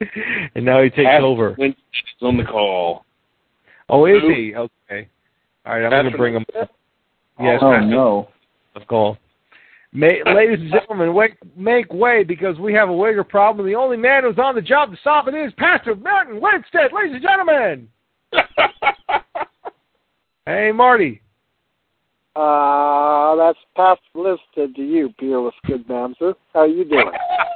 And now he takes over. He's on the call. Oh, is he? Okay. All right, I'm going to bring him up. Yes, oh, no. Of call. Ladies and gentlemen, make way, because we have a Wigger problem. The only man who's on the job to solve it is Pastor Martin Winstead, ladies and gentlemen. Hey, Marty. That's Pastor Winstead to you, Peerless Good Mamser. How you doing?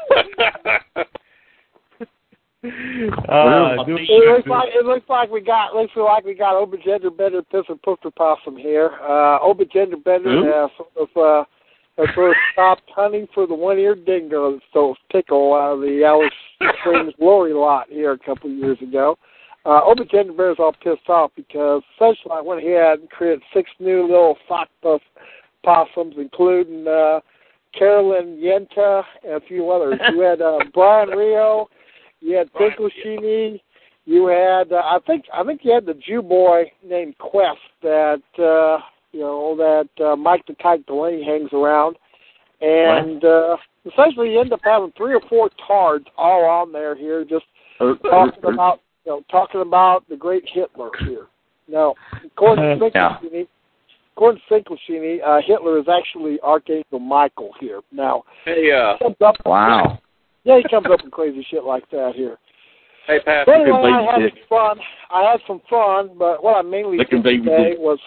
It looks like we got Obagender Bender, Piss and Pooster Possum here. Obagender Bender has sort of stopped hunting for the one-eared dingo, so tickle out of the Alice Springs Glory lot here a couple of years ago. Obagender Bender is all pissed off because essentially I went ahead and created 6 new little sock puff possums, including Carolyn Yenta and a few others. You had Brian Rio. You had Finkelshini. You had, I think you had the Jew boy named Quest that, Mike the Kite Delaney hangs around. And essentially you end up having 3 or 4 tards all on there here, just talking about the great Hitler here. Now, according to Finkelshini, Hitler is actually Archangel Michael here. Now, Wow. Yeah, he comes up with crazy shit like that here. Hey, Pat. But anyway, I had some fun, but what I mainly did today was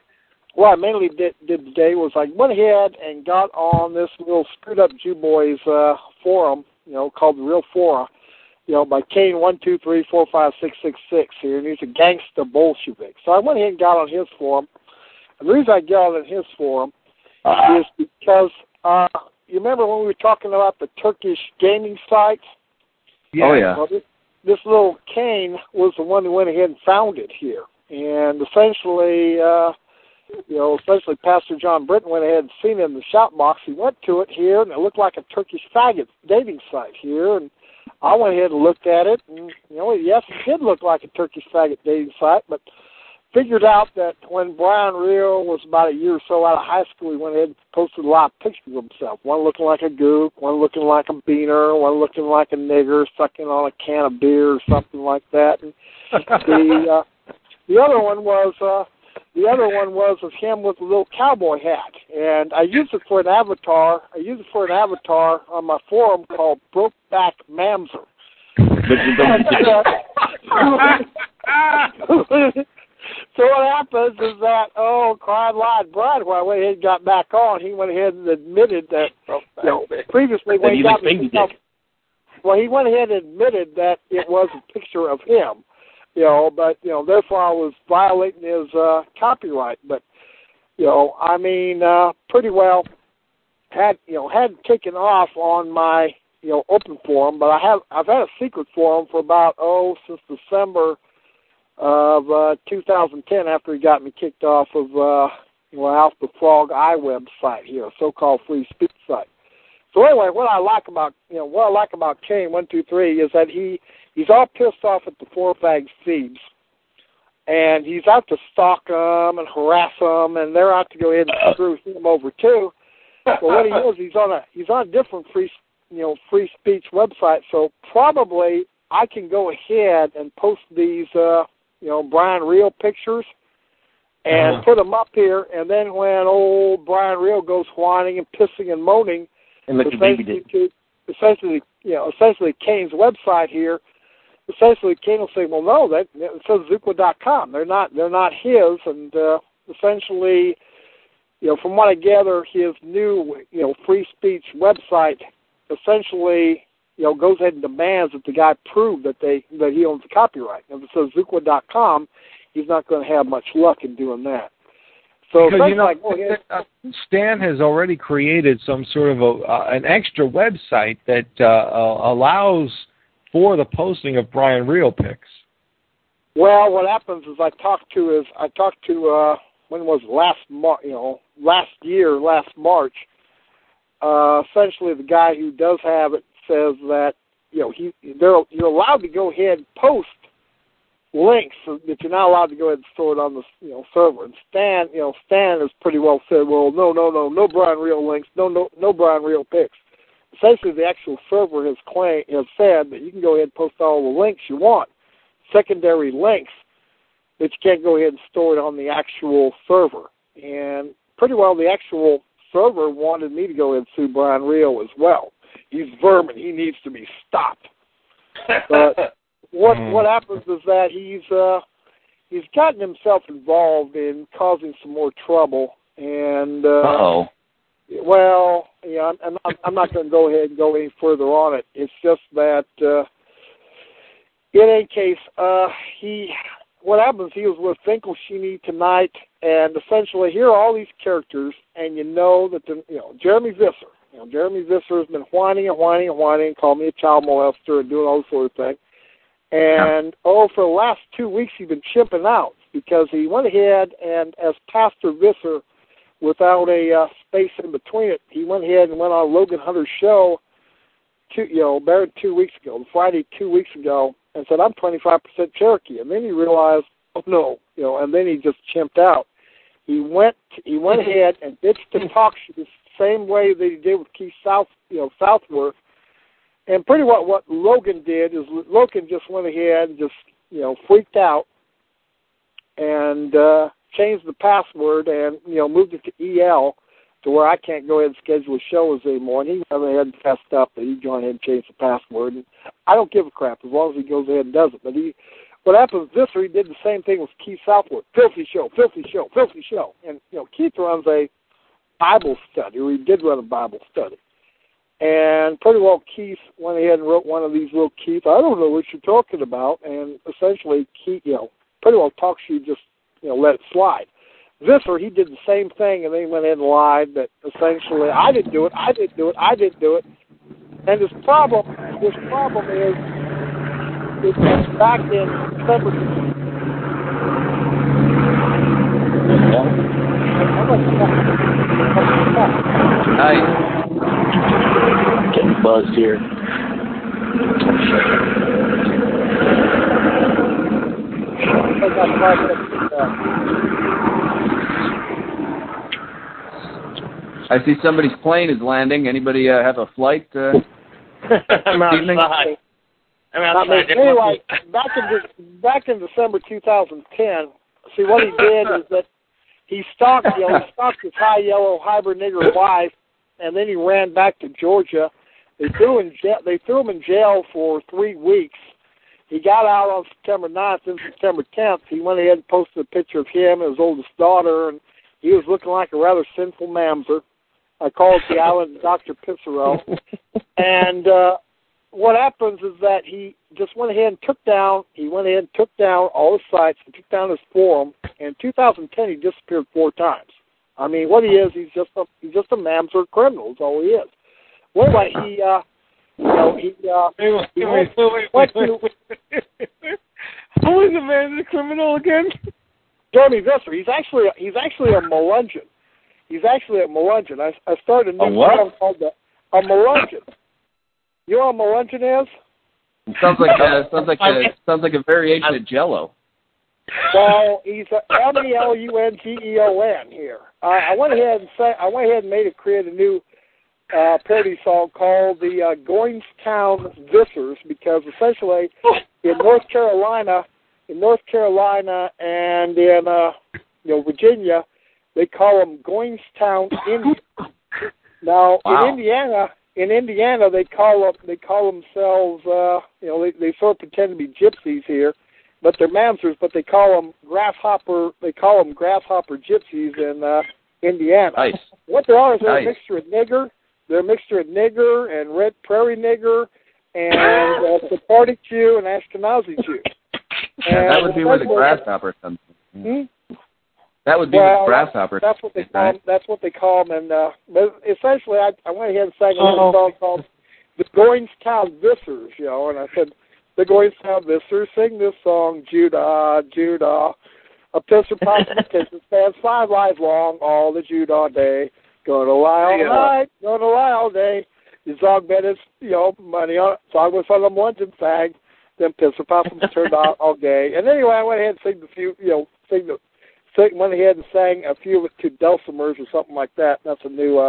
I went ahead and got on this little screwed up Jew boys forum, called the Real Fora, by Kane 1234566 here, and he's a gangster Bolshevik. So I went ahead and got on his forum. And the reason I got on his forum is because you remember when we were talking about the Turkish gaming sites? Yeah. Oh, yeah. Well, this little Kane was the one who went ahead and found it here. And essentially, Pastor John Britton went ahead and seen it in the shop box. He went to it here, and it looked like a Turkish faggot dating site here. And I went ahead and looked at it, and, yes, it did look like a Turkish faggot dating site, but figured out that when Brian Rio was about a year or so out of high school, he went ahead and posted a lot of pictures of himself. One looking like a gook, one looking like a beaner, one looking like a nigger sucking on a can of beer or something like that. And the other one was of him with a little cowboy hat, and I used it for an avatar. On my forum called Brokeback Mamser. So what happens is that, cried lied Brad, when I went ahead and got back on, he went ahead and admitted that, previously when he got me, he went ahead and admitted that it was a picture of him, but, therefore I was violating his copyright. But, pretty well hadn't taken off on my, open forum, but I've had a secret forum for about, since December of 2010, after he got me kicked off of off the Frog iWeb site here, a so-called free speech site. So anyway, what I like about Kane 123 is that he's all pissed off at the Four Fags Thieves, and he's out to stalk them and harass them, and they're out to go ahead and screw him over too. But what he is, he's on a different free speech website. So probably I can go ahead and post these Brian Rio pictures and put them up here, and then when old Brian Rio goes whining and pissing and moaning, essentially Kane's website here, essentially Kane will say, well, no, it says Zookwa.com. They're not his, and essentially, from what I gather, his new free speech website essentially goes ahead and demands that the guy prove that he owns the copyright. And if it says Zookwa.com, he's not going to have much luck in doing that. So Stan has already created some sort of an extra website that allows for the posting of Brian Rio pics. Well, what happens is I talked to when was it? Last March. Essentially, the guy who does have it says that you're allowed to go ahead and post links, but you're not allowed to go ahead and store it on the server. And Stan has pretty well said, well, no Brian Rio links, no Brian Rio pics. essentially the actual server has said that you can go ahead and post all the links you want, secondary links, that you can't go ahead and store it on the actual server. And pretty well the actual server wanted me to go ahead and sue Brian Rio as well. He's vermin. He needs to be stopped. But what happens is that he's gotten himself involved in causing some more trouble. And well, yeah, I'm not going to go ahead and go any further on it. It's just that in any case, what happens? He was with Finkelstein tonight, and essentially here are all these characters, and you know that Jeremy Visser. Jeremy Visser has been whining, calling me a child molester and doing all this sort of thing. And, for the last 2 weeks, he's been chipping out because he went ahead and, as Pastor Visser, without a space in between it, he went ahead and went on Logan Hunter's show, about 2 weeks ago, Friday 2 weeks ago, and said, I'm 25% Cherokee. And then he realized, oh, no, and then he just chimped out. He went ahead and ditched the talk show the same way that he did with Keith Southworth. And pretty well what Logan did is Logan just went ahead and just, freaked out and changed the password and, moved it to EL to where I can't go ahead and schedule shows anymore. And he went ahead and fessed up that he'd gone ahead and changed the password. And I don't give a crap as long as he goes ahead and does it. But what happens this year, he did the same thing with Keith Southworth. Filthy show. And, Keith runs a Bible study, or he did run a Bible study. And pretty well Keith went ahead and wrote one of these little Keith, I don't know what you're talking about. And essentially, Keith, pretty well talk show just, let it slide. Visser, he did the same thing, and then he went ahead and lied that essentially, I didn't do it. And his problem is, it's back in December. Nice. Getting buzzed here. I see somebody's plane is landing. Anybody have a flight? I'm outside. Anyway, back in December 2010, see what he did is that he stalked his high yellow hybrid nigger wife, and then he ran back to Georgia. They threw him in jail for 3 weeks. He got out on September 9th. Then September 10th, he went ahead and posted a picture of him and his oldest daughter, and he was looking like a rather sinful mamzer. I called the island Dr. Pissarro. And what happens is that he just went ahead and took down all his sites and took down his forum. And in 2010, he disappeared 4 times. I mean, what he is, he's just a mamzer criminal is all he is. Well, anyway, Who is the man, the criminal again? Jeremy Visser. He's actually a Melungeon. I started a new program called a Melungeon. You know what a Melungeon is? It sounds like a variation of Jello. Well, he's a MELUNGEON here. I went ahead and created a new parody song called the Goingstown Vissers, because essentially in North Carolina and in Virginia, they call them Goingstown Indians. Now in Indiana they call themselves they sort of pretend to be gypsies here, but they're mamzers, but they call them grasshopper gypsies in Indiana. Nice. What they are is they're a mixture of nigger. They're a mixture of nigger and red prairie nigger and Sephardic Jew and Ashkenazi Jew. And that would be where the grasshopper comes in. That would be where the grasshopper. That's what they call them. That's what they call them. And essentially, I went ahead and sang a little song called "The Goingstown Vissers," and I said, "The Goingstown Vissers sing this song, Judah, Judah, a pisser possum pisser stands 5 lives long all the Judah day. Gonna lie all night, gonna lie all day. The dog bet his, money on it. Song was on the Melungeon fag. Then pisser possums turned out all gay." And anyway, I went ahead and went ahead and sang a few of it to dulcimers or something like that. That's a new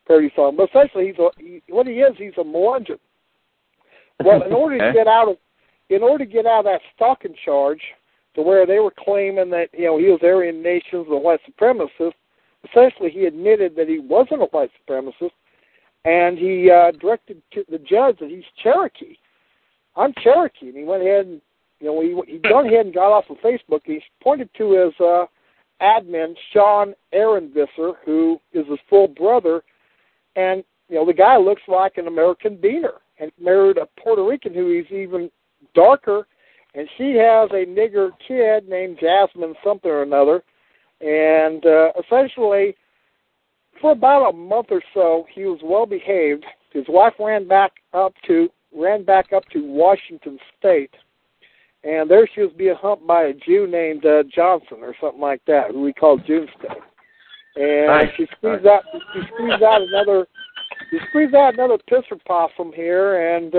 parody song. But essentially, he's a Melungeon. Well, in order to get out of that stalking charge, to where they were claiming that he was Aryan Nations, a white supremacist, essentially he admitted that he wasn't a white supremacist, and he directed to the judge that he's Cherokee. I'm Cherokee, and he went ahead and he gone ahead and got off of Facebook. He pointed to his admin, Sean Aaron Visser, who is his full brother, and the guy looks like an American beaner, and married a Puerto Rican who is even darker, and she has a nigger kid named Jasmine something or another, and essentially for about a month or so he was well behaved. His wife ran back up to Washington State, and there she was being humped by a Jew named Johnson or something like that, who we call Junestay. And she squeezed out another pisser possum here, and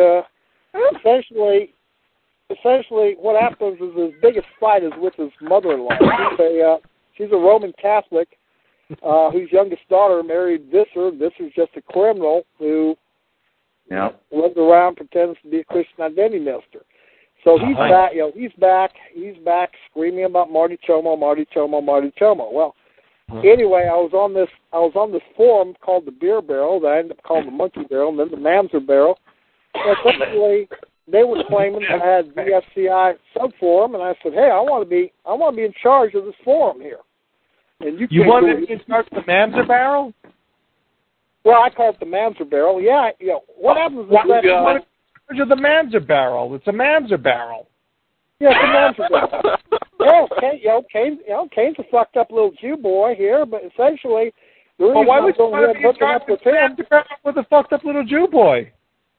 essentially what happens is his biggest fight is with his mother-in-law. She's a Roman Catholic whose youngest daughter married Visser. Visser's just a criminal who runs around, pretends to be a Christian identity minister. So he's back. He's back screaming about Marty Chomo. Well, anyway, I was on this forum called the Beer Barrel that I ended up calling the Monkey Barrel, and then the Mamzer Barrel. And essentially, they were claiming that I had VFCI subforum, and I said, "Hey, I want to be in charge of this forum here." And you want to be in charge of the Mamzer Barrel? Well, I call it the Mamzer Barrel. Yeah, what happens is that of the Mamzer Barrel. It's a Mamzer Barrel. Yeah, it's a Mamzer Barrel. Kane's a fucked up little Jew boy here, but essentially, the reason why would you want to be hooking up with him with a fucked up little Jew boy?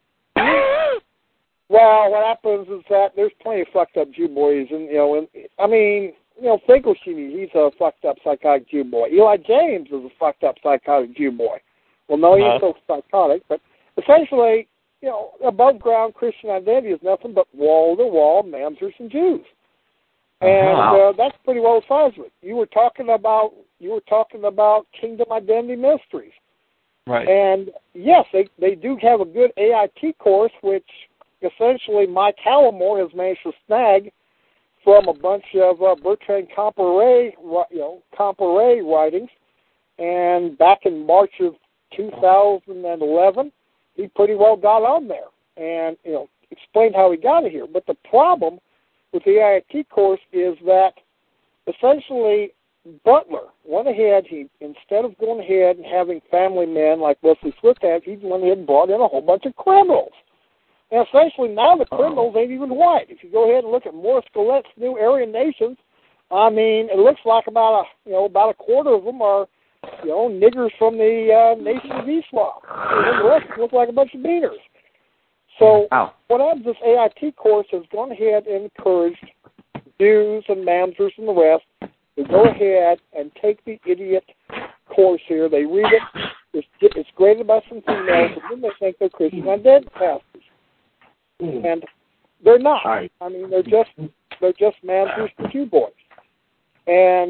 Well, what happens is that there's plenty of fucked up Jew boys, and Finkelstein, he's a fucked up psychotic Jew boy. Eli James is a fucked up psychotic Jew boy. Well, no, he's so psychotic, but essentially, above ground Christian identity is nothing but wall-to-wall Mamzers and Jews. And that's pretty well the size of it. You were talking about Kingdom Identity Mysteries. Right. And yes, they do have a good AIT course, which essentially Mike Hallamore has managed to snag from a bunch of Bertrand Comparet writings. And back in March of 2011, he pretty well got on there and, explained how he got it here. But the problem with the AIT course is that essentially Butler went ahead, instead of going ahead and having family men like Wesley Swift had, he went ahead and brought in a whole bunch of criminals. And essentially now the criminals ain't even white. If you go ahead and look at Morris Gillette's New Aryan Nations, it looks like about a quarter of them are niggers from the Nation of Islam. And the rest look like a bunch of beaners. So what happens, this AIT course has gone ahead and encouraged Jews and Mamzers and the rest to go ahead and take the idiot course here. They read it. It's graded by some females, and then they think they're Christian identity pastors. And they're not. They're just Mamzers and Jew boys. And,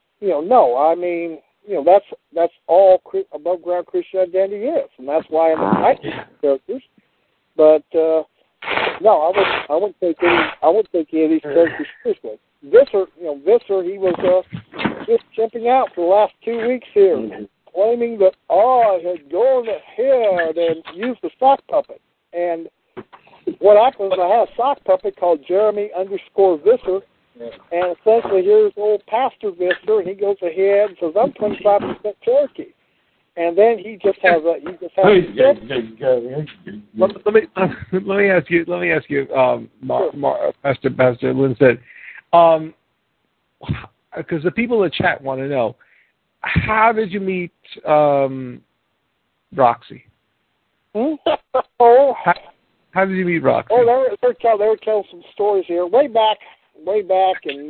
that's all above ground Christian identity is, and that's why I'm inviting characters. But no, I wouldn't take any of these characters seriously. Visser, he was just jumping out for the last 2 weeks here, claiming that I had gone ahead and used the sock puppet. And what happened is I had a sock puppet called Jeremy_Visser. And essentially, here's old Pastor Visser, and he goes ahead and says, "I'm 25% Cherokee," and then he just has a. Let me ask you, Pastor Lindstedt, because the people in the chat want to know, how did you meet Roxy? How did you meet Roxy? Oh, they were telling some stories here way back in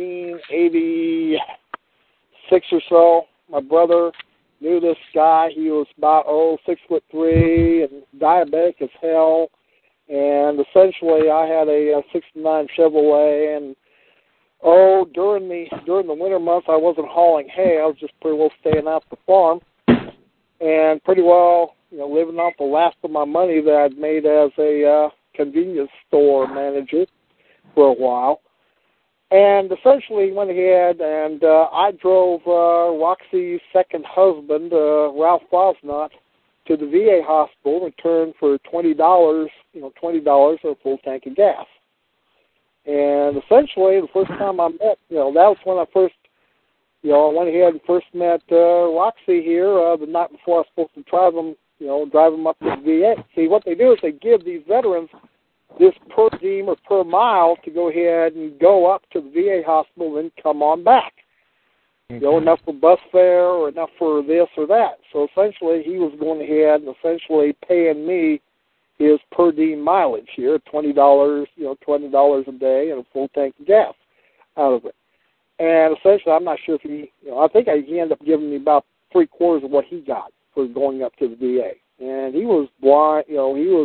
1986 or so. My brother knew this guy. He was about 6'3" and diabetic as hell. And essentially, I had a '69 Chevrolet, and during the winter months, I wasn't hauling hay. I was just pretty well staying out the farm. and pretty well, living off the last of my money that I'd made as a convenience store manager for a while. And essentially went ahead and I drove Roxy's second husband, Ralph Fosnot, to the VA hospital in return for $20, $20 for a full tank of gas. And essentially, the first time I met, that was when I first, I went ahead and first met Roxy here the night before I was supposed to drive them up to the VA. See, what they do is they give these veterans this per diem or per mile to go ahead and go up to the VA hospital and come on back. Enough for bus fare or enough for this or that. So essentially, he was going ahead and essentially paying me his per diem mileage here, $20, $20 a day and a full tank of gas out of it. And essentially, I'm not sure if he, I think he ended up giving me about 3/4 of what he got for going up to the VA. And he was blind, he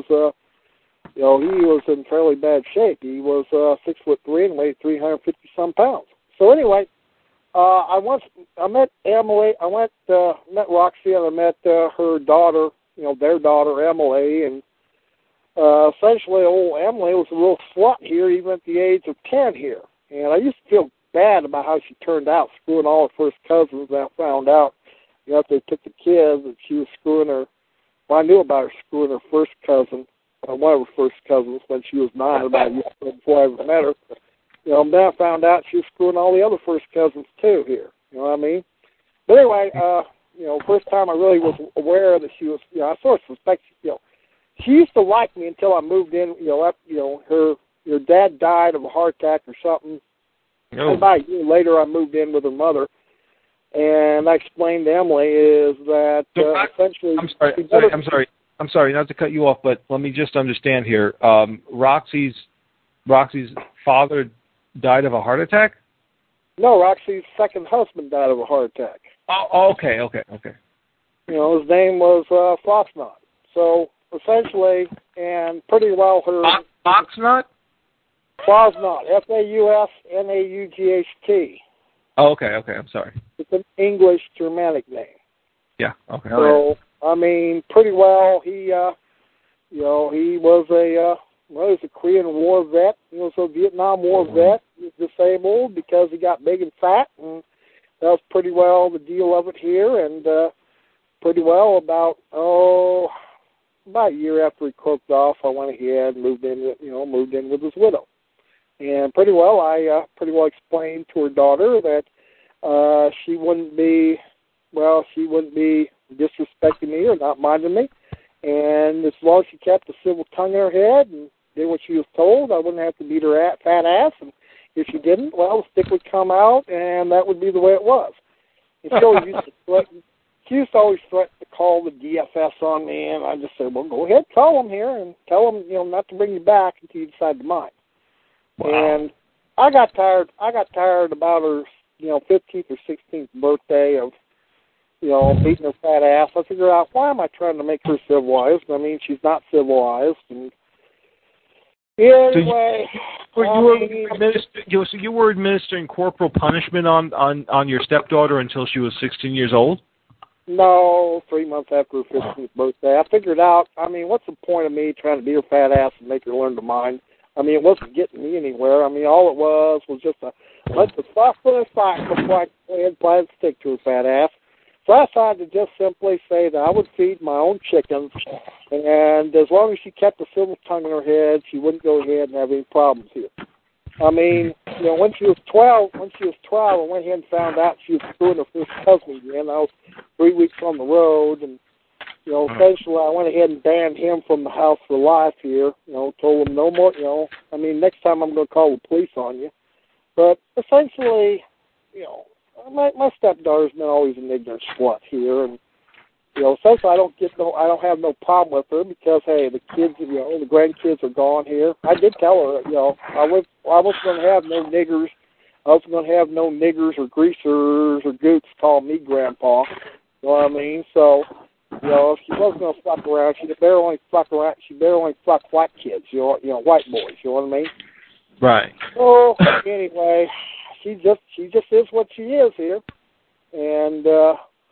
was in fairly bad shape. He was 6'3" and weighed 350 some pounds. So anyway, I met Emily. I met Roxy, and I met her daughter, their daughter Emily, and essentially, old Emily was a real slut here, even at the age of 10 here. And I used to feel bad about how she turned out, screwing all her first cousins. And I found out, after they took the kids, that she was screwing her. Well, I knew about her screwing her first cousin, one of her first cousins, when she was 9, about a year before I ever met her. Then I found out she was screwing all the other first cousins too here. You know what I mean? But anyway, first time I really was aware that she was, I sort of suspected, she used to like me until I moved in. Her dad died of a heart attack or something. Oh. And about a year later, I moved in with her mother, and I explained to Emily is that essentially. I'm sorry, not to cut you off, but let me just understand here. Roxy's father died of a heart attack? No, Roxy's second husband died of a heart attack. Oh, okay. His name was Fosnot. So essentially, and pretty well her... Fosnot? Fosnot, F-A-U-S-N-A-U-G-H-T. Oh, okay, I'm sorry. It's an English Germanic name. Yeah, okay. So, pretty well, he was a Korean War vet. He was a Vietnam War vet. He was disabled because he got big and fat, and that was pretty well the deal of it here. And pretty well about a year after he croaked off, I went ahead and moved in with his widow. And pretty well, I explained to her daughter that she wouldn't be disrespecting me or not minding me. And as long as she kept a civil tongue in her head and did what she was told, I wouldn't have to beat her fat ass. And if she didn't, well, the stick would come out, and that would be the way it was. And she used to always threaten to call the DFS on me, and I just said, well, go ahead, call them here, and tell them, not to bring you back until you decide to mind. Wow. And I got tired about her, 15th or 16th birthday of, beating her fat ass. I figured out, why am I trying to make her civilized? She's not civilized. And anyway, so you were administering corporal punishment on your stepdaughter until she was 16 years old? No, 3 months after her 15th birthday. I figured out, what's the point of me trying to beat her fat ass and make her learn to mind? It wasn't getting me anywhere. All it was just let the software fight before I go ahead and apply the stick to her fat ass. So I decided to just simply say that I would feed my own chickens, and as long as she kept a civil tongue in her head, she wouldn't go ahead and have any problems here. When she was 12, I went ahead and found out she was screwing her first husband again. I was 3 weeks on the road, and essentially I went ahead and banned him from the house for life here. Told him no more. Next time I'm going to call the police on you. But essentially, my stepdaughter's been always an ignorant slut here, and essentially I don't have no problem with her because hey, the kids, the grandkids are gone here. I did tell her, I wasn't going to have no niggers. I wasn't going to have no niggers or greasers or goots call me grandpa. You know what I mean? So, if she wasn't going to fuck around, she'd better only fuck white kids. White boys. You know what I mean? Right. So anyway, she just is what she is here, and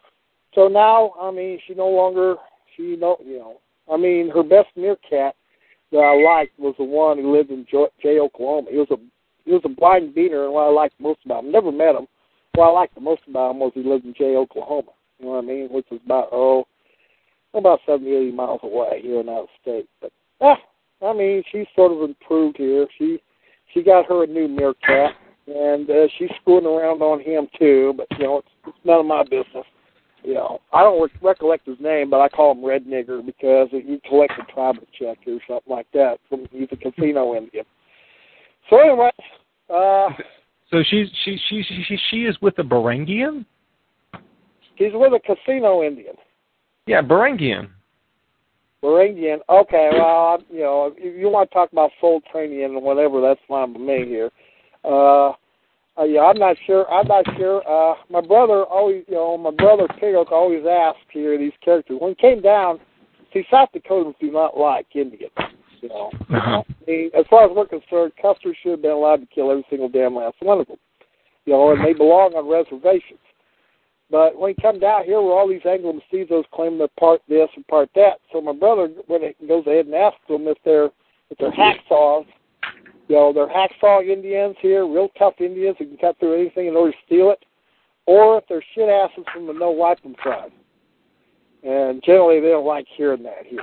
So now, I mean, she no longer, I mean, her best meerkat that I liked was the one who lived in Jay, Oklahoma. He was a blind beater, and what I liked most about him, never met him, what I liked the most about him was he lived in Jay, Oklahoma. You know what I mean? Which is about 70, 80 miles away here in that state. But, I mean, she's sort of improved here. She got her a new meerkat, and she's screwing around on him too, but, it's none of my business. I don't recollect his name, but I call him Red Nigger because he collected tribal check or something like that. He's a casino Indian. So anyway, so she is with the Berengian? He's with a casino Indian. Yeah, Berengian. Berengian. Okay, well, if you want to talk about soul training and whatever, that's fine with me here. Yeah, I'm not sure. My brother Pigok always asked here these characters. When he came down, see, South Dakotans do not like Indians. I mean, as far as we're concerned, Custer should have been allowed to kill every single damn last one of them. And they belong on reservations. But when he come down here, where all these Anglo-Mestizos claim they're part this and part that, so my brother goes ahead and asks them if they're hacksaws. They're hacksaw Indians here, real tough Indians who can cut through anything in order to steal it, or if they're shit asses from the no wiping tribe. And generally, they don't like hearing that here.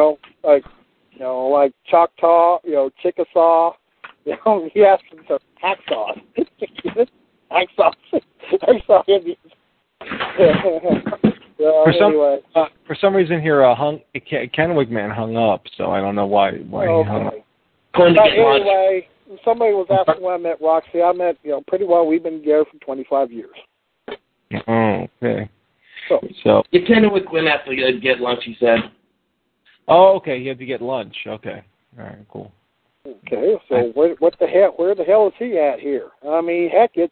Like Choctaw, Chickasaw. He asks them to hacksaws. Hacksaw Indians. For some reason here, Kennewick man hung up, so I don't know why he hung up. Anyway, somebody was asking when I met Roxy. I met, pretty well. We've been together for 25 years. Oh, okay. So you Kennewick went out to get lunch, he said. Oh, okay. You had to get lunch. Okay. All right, cool. Okay, so what the hell? Where the hell is he at here? I mean, heck, it's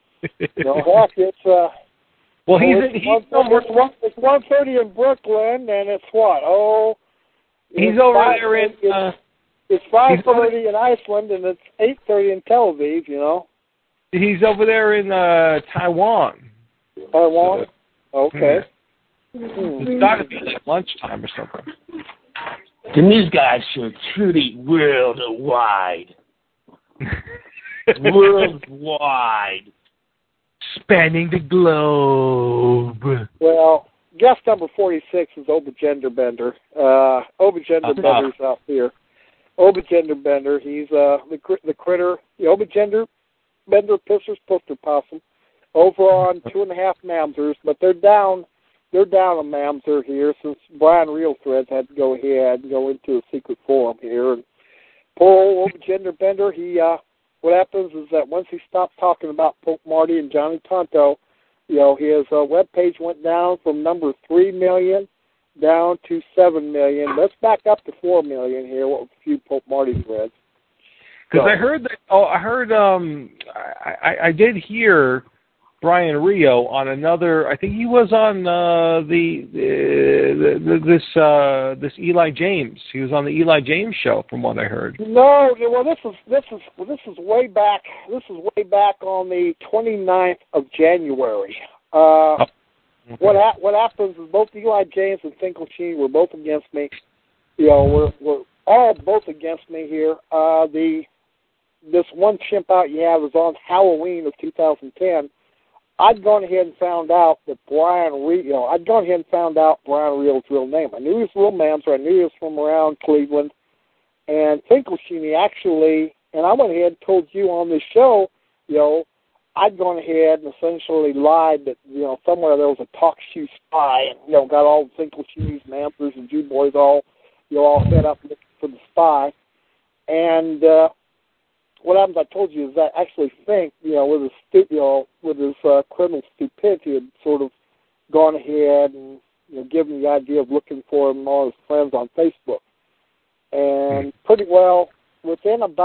well, it's 1:30 in Brooklyn, and it's what? He's over there in. It's 5:30 in Iceland, and it's 8:30 in Tel Aviv. He's over there in Taiwan. Taiwan. Okay. It's got to be like lunchtime or something. And these guys are truly worldwide. Worldwide. Spanning the globe. Well, guest number 46 is Obagender Bender. Obagender Bender's out here. Obagender Bender, he's the critter, the Obagender Bender Pissers Puster Possum, over on 2.5 Mamsers, but they're down a Mamser here since Brian Real Threads had to go ahead and go into a secret forum here. And poor old Obagender Bender, what happens is that once he stopped talking about Pope Marty and Johnny Tonto, his web page went down from number 3 million down to 7 million. Let's back up to 4 million here. What a few Pope Marty's read. Because I heard that. I did hear Brian Rio on another. I think he was on this Eli James. He was on the Eli James show, from what I heard. No, well, this is way back. This is way back on the 29th of January. Okay. What happens is both Eli James and Finkelstein were both against me. We're all both against me here. This one chimp out you have is on Halloween of 2010. I'd gone ahead and found out that Brian Real. I'd gone ahead and found out Brian Real's real name. I knew he was real Mamser. I knew he was from around Cleveland. And Finkelstein actually, and I went ahead and told you on this show, I'd gone ahead and essentially lied that, somewhere there was a talk shoe spy and, got all the Finkelstein's, Mamsers, and Jew boys all set up looking for the spy. And what happens, I told you, is that actually Fink, with his criminal stupidity, had sort of gone ahead and, given the idea of looking for him and all his friends on Facebook. And pretty well, within a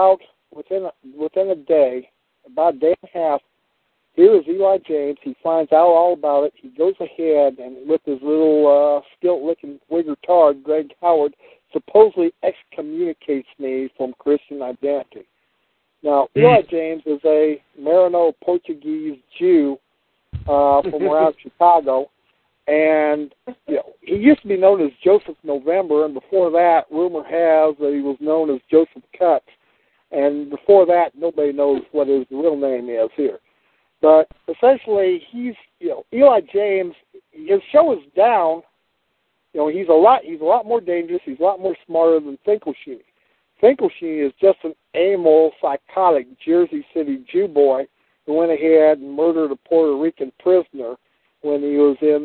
day, about a day and a half, here is Eli James. He finds out all about it. He goes ahead and, with his little skilt-licking wigger tard, Greg Howard, supposedly excommunicates me from Christian identity. Now, Eli James is a Marino Portuguese Jew from around Chicago, And he used to be known as Joseph November, and before that, rumor has that he was known as Joseph Cuts. And before that, nobody knows what his real name is here. But essentially, he's Eli James. His show is down. He's a lot more dangerous. He's a lot more smarter than Finkelstein. Finkelstein is just an amoral, psychotic Jersey City Jew boy who went ahead and murdered a Puerto Rican prisoner when he was in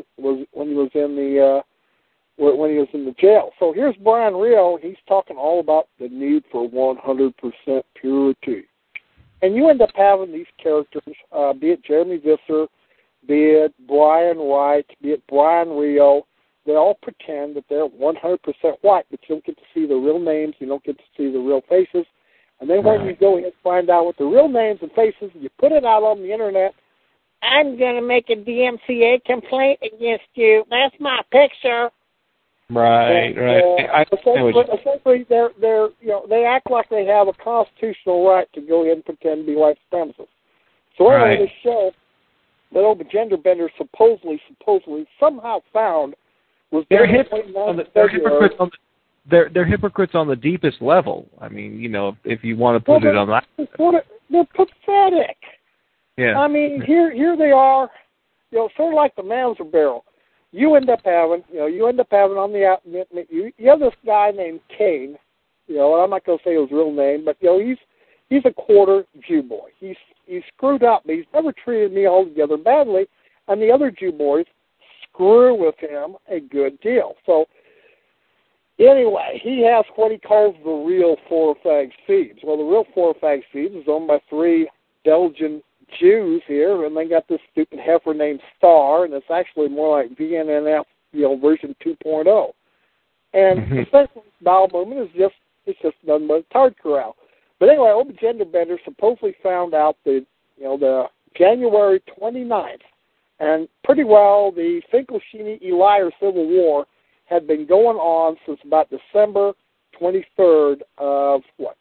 the jail. So here's Brian Rio. He's talking all about the need for 100% purity, and you end up having these characters, be it Jeremy Visser, be it Brian Wright, be it Brian Rio. They all pretend that they're 100% white, but you don't get to see the real names. You don't get to see the real faces. And then when you go and find out what the real names and faces, you put it out on the Internet. I'm going to make a DMCA complaint against you. That's my picture. Right, right. Essentially, they act like they have a constitutional right to go ahead and pretend to be white supremacists. So anyway, this show that old gender bender supposedly somehow found was they're hypocrites on the deepest level. I mean, if you want to put it on that. They're pathetic. Yeah. I mean, here they are, sort of like the Mauser barrel. You end up having on the out. You have this guy named Kane. And I'm not going to say his real name, but he's a quarter Jew boy. He's screwed up, but he's never treated me altogether badly. And the other Jew boys screw with him a good deal. So anyway, he has what he calls the real Four Fag Thieves. Well, the real Four Fag Thieves is owned by 3 Belgian Jews here, and they got this stupid heifer named Star, and it's actually more like VNNF, version 2.0. And essentially, bowel movement is just nothing but a tard corral. But anyway, old gender bender supposedly found out the January 29th, and pretty well the Finkelstein-Eliar Civil War had been going on since about December 23rd of,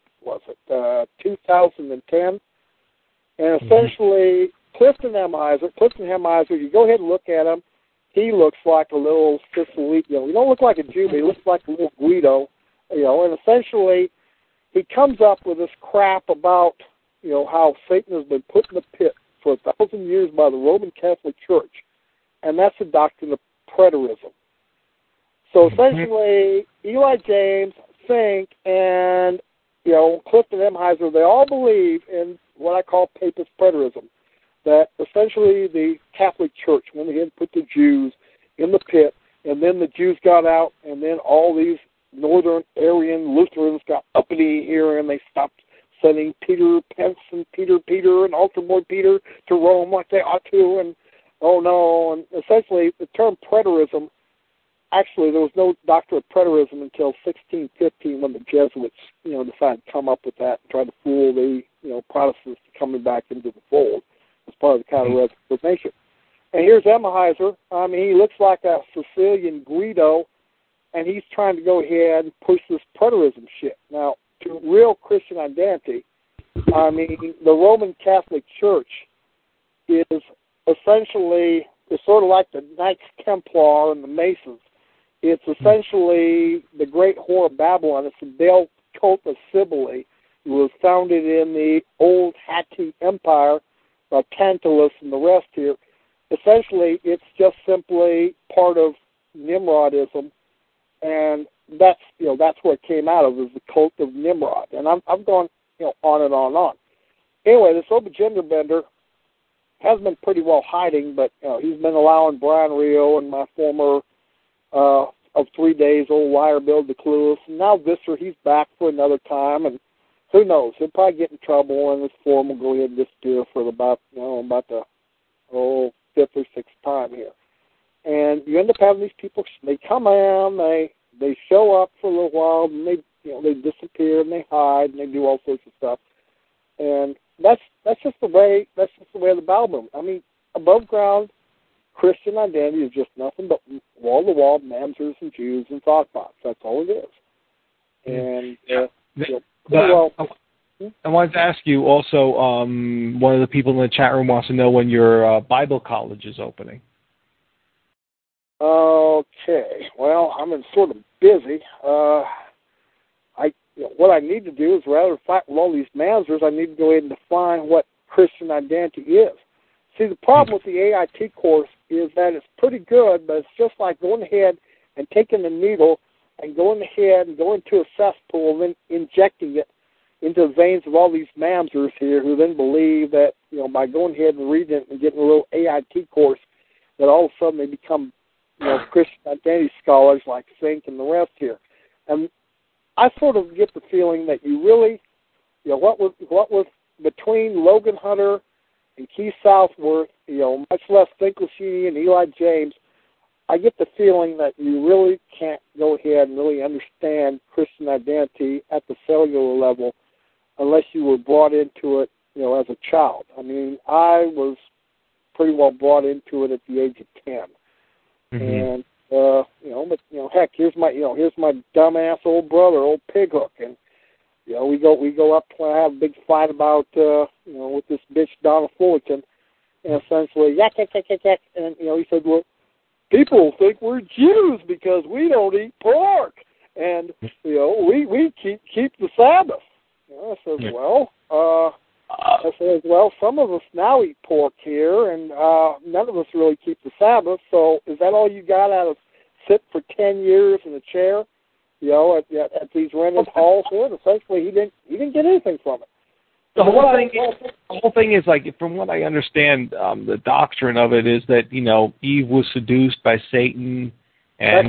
2010. And essentially, Clifton Hemheiser, you go ahead and look at him, he looks like a little Sicilian. He don't look like a Jew, but he looks like a little Guido. And essentially, he comes up with this crap about, how Satan has been put in the pit for 1,000 years by the Roman Catholic Church. And that's the doctrine of preterism. So essentially, Eli James, Fink, and, Clifton Hemheiser, they all believe in what I call papist preterism, that essentially the Catholic Church went ahead and put the Jews in the pit, and then the Jews got out, and then all these Northern Aryan Lutherans got uppity here, and they stopped sending Peter Pence and Peter and Altar Boy Peter to Rome like they ought to, and oh no, and essentially the term preterism, actually there was no doctrine of preterism until 1615 when the Jesuits, decided to come up with that and try to fool the, Protestants coming back into the fold as part of the Counter-Reformation. And here's Hemheiser. I mean, he looks like a Sicilian Guido, and he's trying to go ahead and push this preterism shit. Now, to real Christian identity, I mean, the Roman Catholic Church is essentially, it's sort of like the Knights Templar and the Masons. It's essentially the great whore of Babylon. It's the Baal cult of Cybele. It was founded in the old Hittite Empire by Tantalus and the rest here. Essentially, it's just simply part of Nimrodism, and that's where it came out of, is the cult of Nimrod. And I've gone on and on and on. Anyway, this old gender bender has been pretty well hiding, but he's been allowing Brian Rio and my former of 3 days old liar Bill DeClewis, and now Visser, he's back for another time, and who knows, he'll probably get in trouble, and his forum will go ahead and disappear for about the 5th or 6th time here. And you end up having these people, they come in, they show up for a little while, and they disappear, and they hide, and they do all sorts of stuff. And that's just the way of the bowel movement. I mean, above ground Christian identity is just nothing but wall-to-wall Mamsers and Jews and Thoughtbots. That's all it is. And I wanted to ask you also, one of the people in the chat room wants to know when your Bible college is opening. Okay. Well, I'm sort of busy. What I need to do is, rather than fight with all these Mansers, I need to go ahead and define what Christian identity is. See, the problem with the AIT course is that it's pretty good, but it's just like going ahead and taking the needle and going ahead and going to a cesspool and then injecting it into the veins of all these Mansers here who then believe that, by going ahead and reading it and getting a little AIT course, that all of a sudden they become, Christian identity scholars like Fink and the rest here. And I sort of get the feeling that you really, what was between Logan Hunter and Keith Southworth, much less Finkelstein and Eli James, I get the feeling that you really can't go ahead and really understand Christian identity at the cellular level unless you were brought into it, as a child. I mean, I was pretty well brought into it at the age of 10. Mm-hmm. And, heck, here's my dumbass old brother, old Pighook, and, we go up and have a big fight about, with this bitch Donna Fullerton, and essentially, yak, and, he said, well, people think we're Jews because we don't eat pork, and, we keep the Sabbath. I said, well, some of us now eat pork here, and none of us really keep the Sabbath, so is that all you got out of sit for 10 years in a chair, at these rented halls here? Essentially, he didn't get anything from it. The whole thing is, like, from what I understand, the doctrine of it is that, Eve was seduced by Satan, and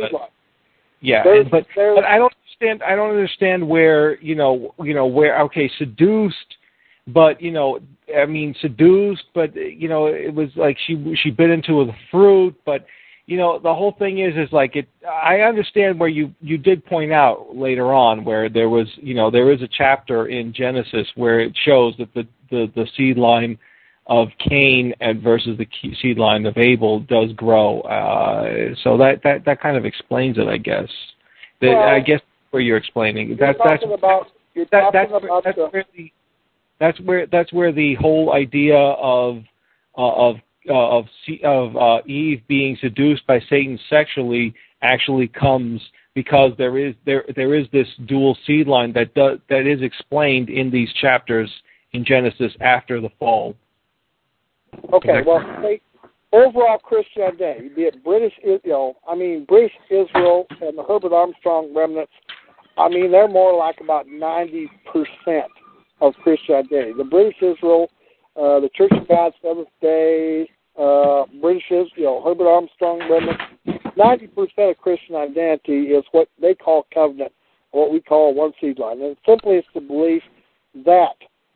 but I don't understand where, where, okay, seduced, but, seduced, but, it was like she bit into the fruit, but, the whole thing is like I understand where you did point out later on where there was, there is a chapter in Genesis where it shows that the seed line of Cain versus the seed line of Abel does grow. So that kind of explains it, I guess. I guess where you're explaining that's where the whole idea of Eve being seduced by Satan sexually actually comes, because there is this dual seed line that is explained in these chapters in Genesis after the fall. Okay, well, overall Christian identity, be it British Israel and the Herbert Armstrong remnants, they're more like about 90% of Christian identity. The British Israel, the Church of God, Seventh Day, British Israel, Herbert Armstrong remnants, 90% of Christian identity is what they call covenant, or what we call one seed line. And simply it's the belief that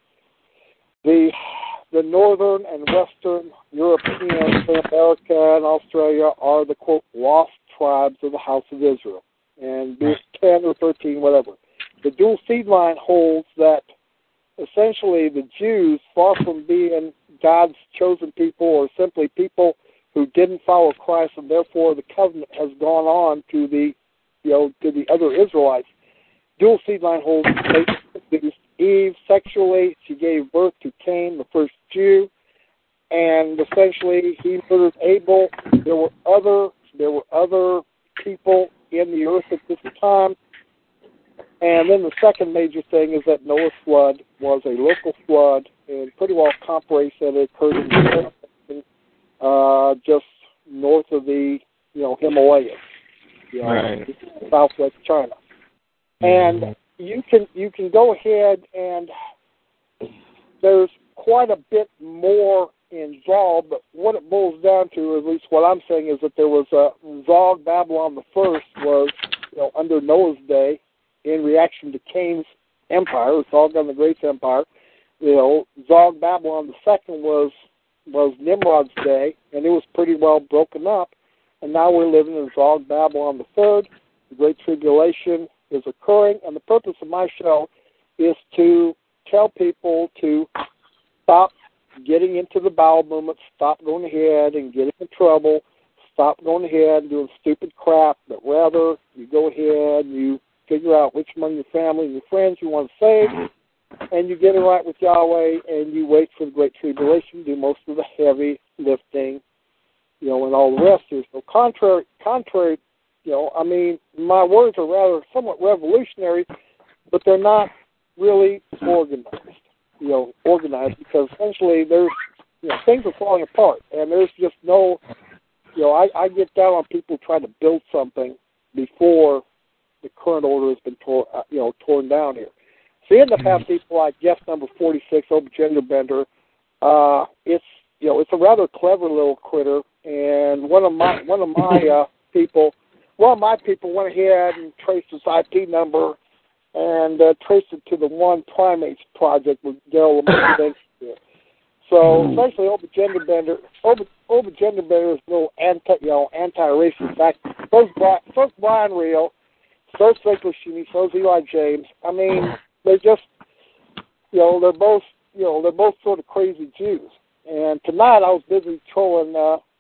the northern and western Europeans in America and Australia are the, quote, lost tribes of the house of Israel. And be it 10 or 13, whatever. The dual seed line holds that essentially the Jews, far from being God's chosen people or simply people who didn't follow Christ, and therefore the covenant has gone on to the other Israelites. Dual seed line holds Eve sexually. She gave birth to Cain, the first Jew, and essentially he murdered Abel. There were other people in the earth at this time. And then the second major thing is that Noah's flood was a local flood, and pretty well comparable that it occurred in just north of the Himalayas, southwest China. And you can go ahead, and there's quite a bit more involved, but what it boils down to, at least what I'm saying, is that there was Zog Babylon the First was under Noah's day, in reaction to Cain's empire, Zog the Great's empire. Zog Babylon the Second was Nimrod's day, and it was pretty well broken up. And now we're living in Zog Babylon the Third. The Great Tribulation is occurring, and the purpose of my show is to tell people to stop getting into the bowel movement, stop going ahead and getting in trouble, stop going ahead and doing stupid crap, but rather you go ahead and you figure out which among your family and your friends you want to save, and you get it right with Yahweh, and you wait for the Great Tribulation, do most of the heavy lifting, and all the rest here. So contrary, I mean, my words are rather somewhat revolutionary, but they're not really organized because essentially there's, things are falling apart, and there's just no, I get down on people trying to build something before the current order has been torn down here. So you end up having people like guest number 46, Oba Gender Bender. It's a rather clever little critter, and one of my people went ahead and traced his IP number and traced it to the One Primates project with Daryl Lamont. So essentially, Oba Gender Bender is a little anti-racist. In fact, so's Brian Real, so's Frank Luchini, so's Eli James. I mean, they're just, they're both sort of crazy Jews. And tonight I was busy trolling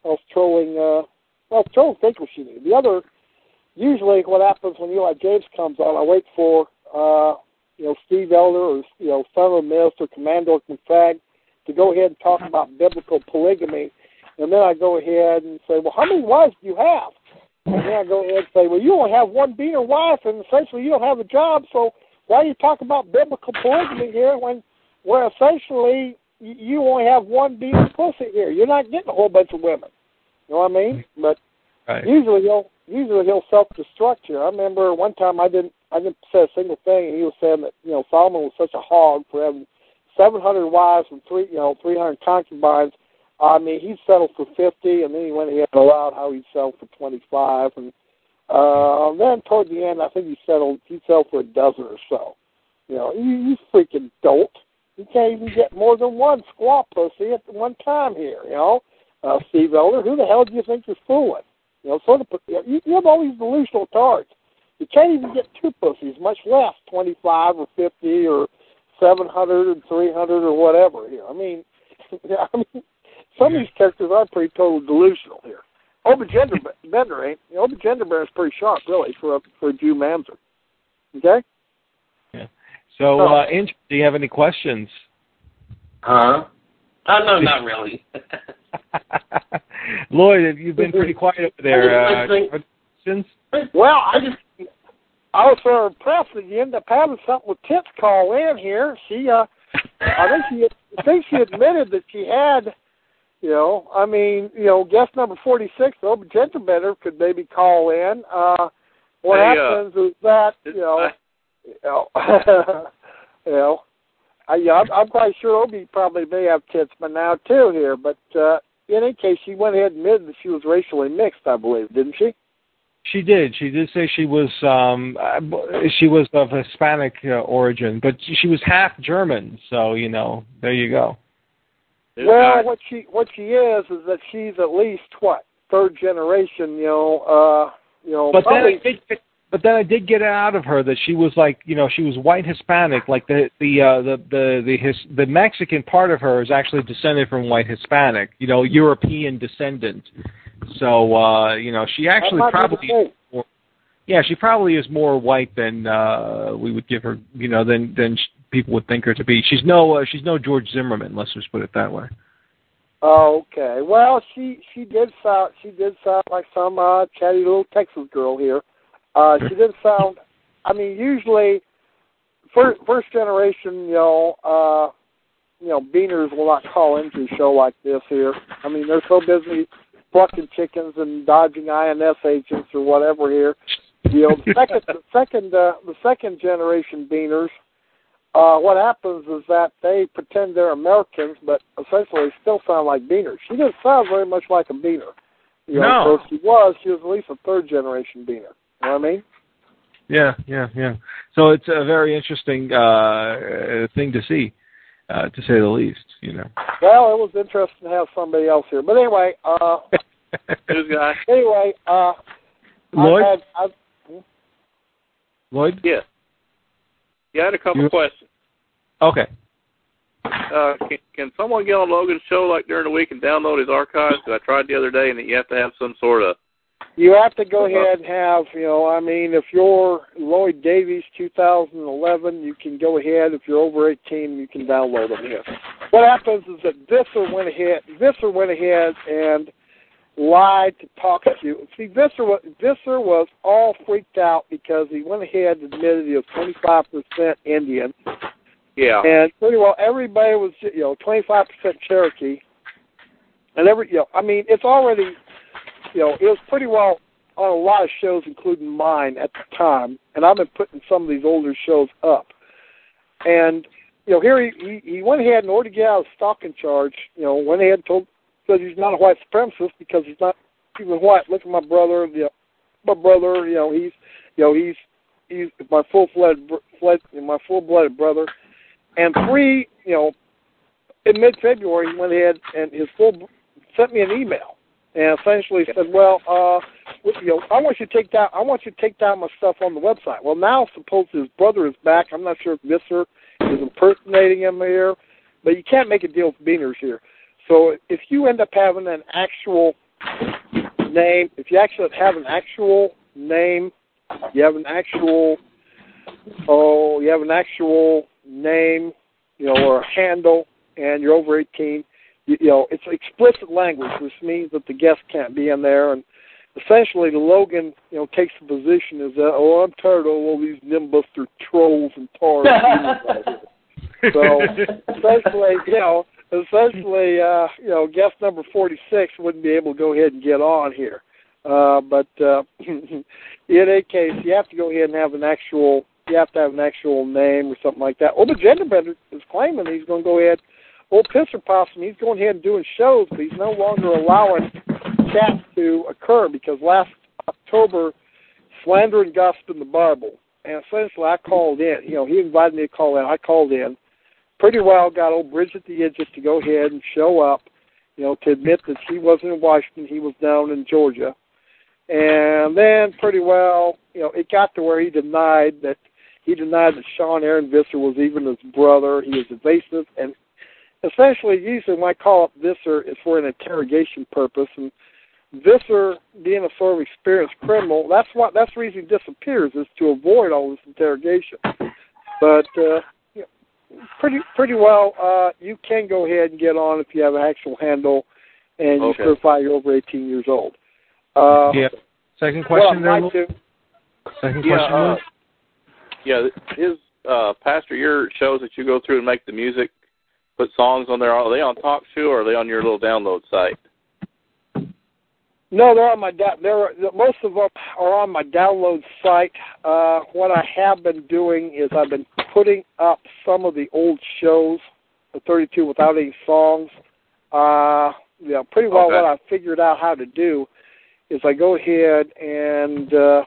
Frank Luchini. The other, usually what happens when Eli James comes on, I wait for, Steve Elder or, Son of Mist or Commander McFag to go ahead and talk about biblical polygamy. And then I go ahead and say, well, how many wives do you have? And then I go ahead and say, well, you only have one beaner wife, and essentially you don't have a job, so why are you talking about biblical polygamy here where essentially you only have one beaner pussy here? You're not getting a whole bunch of women. You know what I mean? But right. Usually he'll self-destruct here. I remember one time I didn't say a single thing, and he was saying that Solomon was such a hog for having 700 wives and 300 concubines. I mean, he settled for 50, and then he went ahead and allowed how he'd settle for 25, and then toward the end, I think he settled for a dozen or so. You freaking dolt! You can't even get more than one squaw pussy at one time here. Steve Elder, who the hell do you think you're fooling? You have all these delusional tards. You can't even get two pussies, much less 25 or 50 or 700 and 300 or whatever here. I mean, some of these characters are pretty totally delusional here. Oba Gender Bender ain't. Oba Gender Bender is pretty sharp, really, for a Jew mamzer. Okay? Yeah. So, Inch, do you have any questions? Huh? No, not really. Lloyd, you've been pretty quiet over there. Questions? Well, I was sort of impressed that you ended up having something with Tits call in here. She, I think she admitted that she had, guest number 46, Oba Gender Bender, could maybe call in. What happens is that, I'm quite sure Obi probably may have tits by now too here, but in any case, she went ahead and admitted that she was racially mixed, I believe, didn't she? She did. She did say she was of Hispanic origin, but she was half German. So there you go. Well, what she is that she's at least third generation. But then I did get it out of her that she was she was white Hispanic. Like the Mexican part of her is actually descended from white Hispanic. European descendant. So she actually she probably is more white than we would give her. Than people would think her to be. She's no George Zimmerman. Let's just put it that way. Oh, okay. Well, she did sound like some chatty little Texas girl here. She did sound. I mean, usually first generation, beaners will not call into a show like this here. I mean, they're so busy plucking chickens and dodging INS agents or whatever here. The second generation beaners, what happens is that they pretend they're Americans, but essentially still sound like beaners. She doesn't sound very much like a beaner. No. So if she was at least a third generation beaner. You know what I mean? Yeah. So it's a very interesting thing to see, to say the least. Well, it was interesting to have somebody else here, but anyway. Good guy. Anyway, Lloyd. Lloyd? Yeah. Yeah, I had a couple questions. Okay. Can someone get on Logan's show during the week and download his archives? Because I tried the other day, and you have to have some sort of. You have to go ahead and have, if you're Lloyd Davies 2011, you can go ahead. If you're over 18, you can download them here. What happens is that Visser went ahead and lied to talk to you. See, Visser was all freaked out because he went ahead and admitted he was 25% Indian. Yeah. And pretty well everybody was, 25% Cherokee. And it's already, it was pretty well on a lot of shows, including mine at the time. And I've been putting some of these older shows up. And, here he went ahead in order to get out of stalking charge, went ahead and said he's not a white supremacist because he's not even white. Look at my brother, he's my full-blooded brother. And in mid-February, he went ahead and sent me an email and essentially said, "Well, I want you to take down my stuff on the website." Well, now supposedly his brother is back. I'm not sure if Visser is impersonating him here, but you can't make a deal with beaners here. So if you end up having an actual name, you have an actual name, or a handle, and you're over 18, it's explicit language, which means that the guest can't be in there. And essentially, the Logan, takes the position is that, I'm tired of all these nimbuster trolls and tars. So essentially, guest number 46 wouldn't be able to go ahead and get on here. But in any case, you have to go ahead and have an actual name or something like that. Well, the gender bender is claiming he's going to go ahead. Old Pisser Possum, he's going ahead and doing shows, but he's no longer allowing chats to occur because last October, slander and gossip in the Bible. And essentially, I called in. He invited me to call in. I called in. Pretty well got old Bridget the Idiot to go ahead and show up, to admit that she wasn't in Washington, he was down in Georgia. And then pretty well, it got to where he denied that Sean Aaron Visser was even his brother. He was evasive. And essentially, usually when I call up Visser, it's for an interrogation purpose. And Visser, being a sort of experienced criminal, that's the reason he disappears, is to avoid all this interrogation. But pretty well, you can go ahead and get on if you have an actual handle and you certify you're over 18 years old. Second question there. Second question. His Pastor, your shows that you go through and make the music, put songs on there. Are they on TalkShoe or are they on your little download site? No, they're on my most of them are on my download site. What I have been doing is I've been putting up some of the old shows, the 32 without any songs. Pretty well what I figured out how to do is I go ahead and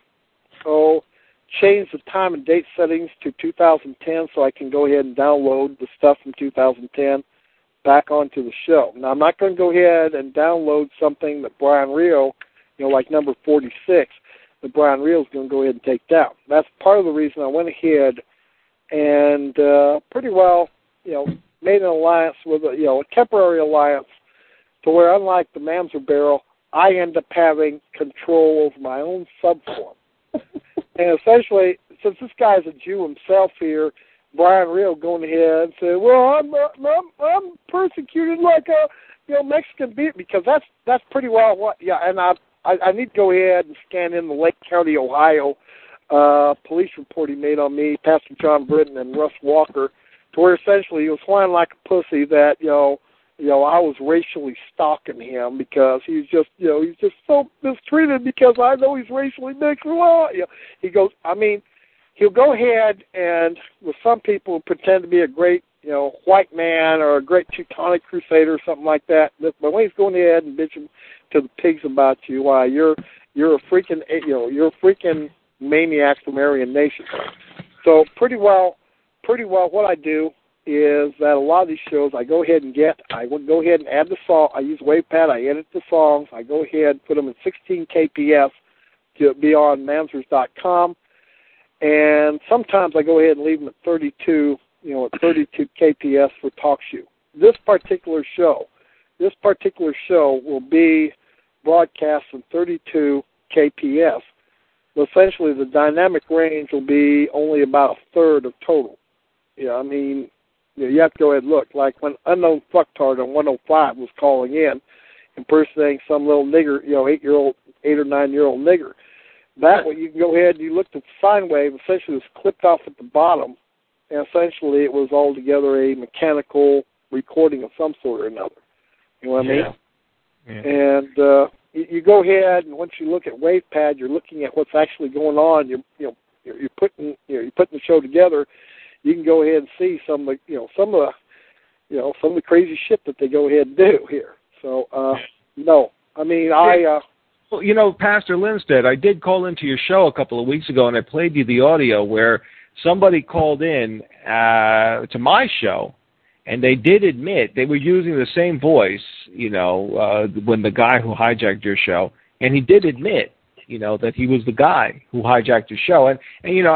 change the time and date settings to 2010 so I can go ahead and download the stuff from 2010 back onto the show. Now, I'm not going to go ahead and download something that Brian Rio, like number 46, that Brian Rio is going to go ahead and take down. That's part of the reason I went ahead and pretty well, made an alliance with a temporary alliance to where, unlike the Mamser Barrel, I end up having control over my own subform. And essentially, since this guy's a Jew himself here, Brian Rio going ahead and saying, "Well, I'm persecuted like a Mexican beat," because that's pretty well what. Yeah, and I need to go ahead and scan in the Lake County, Ohio, police report he made on me, Pastor John Britton and Russ Walker, to where essentially he was whining like a pussy that I was racially stalking him because he's just so mistreated because I know he's racially mixed. Well, he goes, he'll go ahead and with some people pretend to be a great, white man or a great Teutonic crusader or something like that. But when he's going ahead and bitching to the pigs about you, why you're a freaking maniac from Aryan Nation. So pretty well, what I do is that a lot of these shows I go ahead and I would go ahead and add the song. I use WavePad. I edit the songs. I go ahead and put them in 16 kps to be on Mamsers.com. And sometimes I go ahead and leave them at 32, at 32 kps for TalkShoe. This particular show will be broadcast in 32 kps. But essentially, the dynamic range will be only about a third of total. You have to go ahead and look. Like when Unknown Fucktard on 105 was calling in, impersonating some little nigger, 8 or 9 year old nigger. That way, you can go ahead and you looked at the sine wave. Essentially, it was clipped off at the bottom, and essentially, it was altogether a mechanical recording of some sort or another. You know what I mean? Yeah. And you go ahead, and once you look at WavePad, you're looking at what's actually going on. You're putting the show together. You can go ahead and see some of the crazy shit that they go ahead and do here. So no, I mean Well, Pastor Lindstedt, I did call into your show a couple of weeks ago, and I played you the audio where somebody called in to my show, and they did admit they were using the same voice, when the guy who hijacked your show, and he did admit, that he was the guy who hijacked your show, and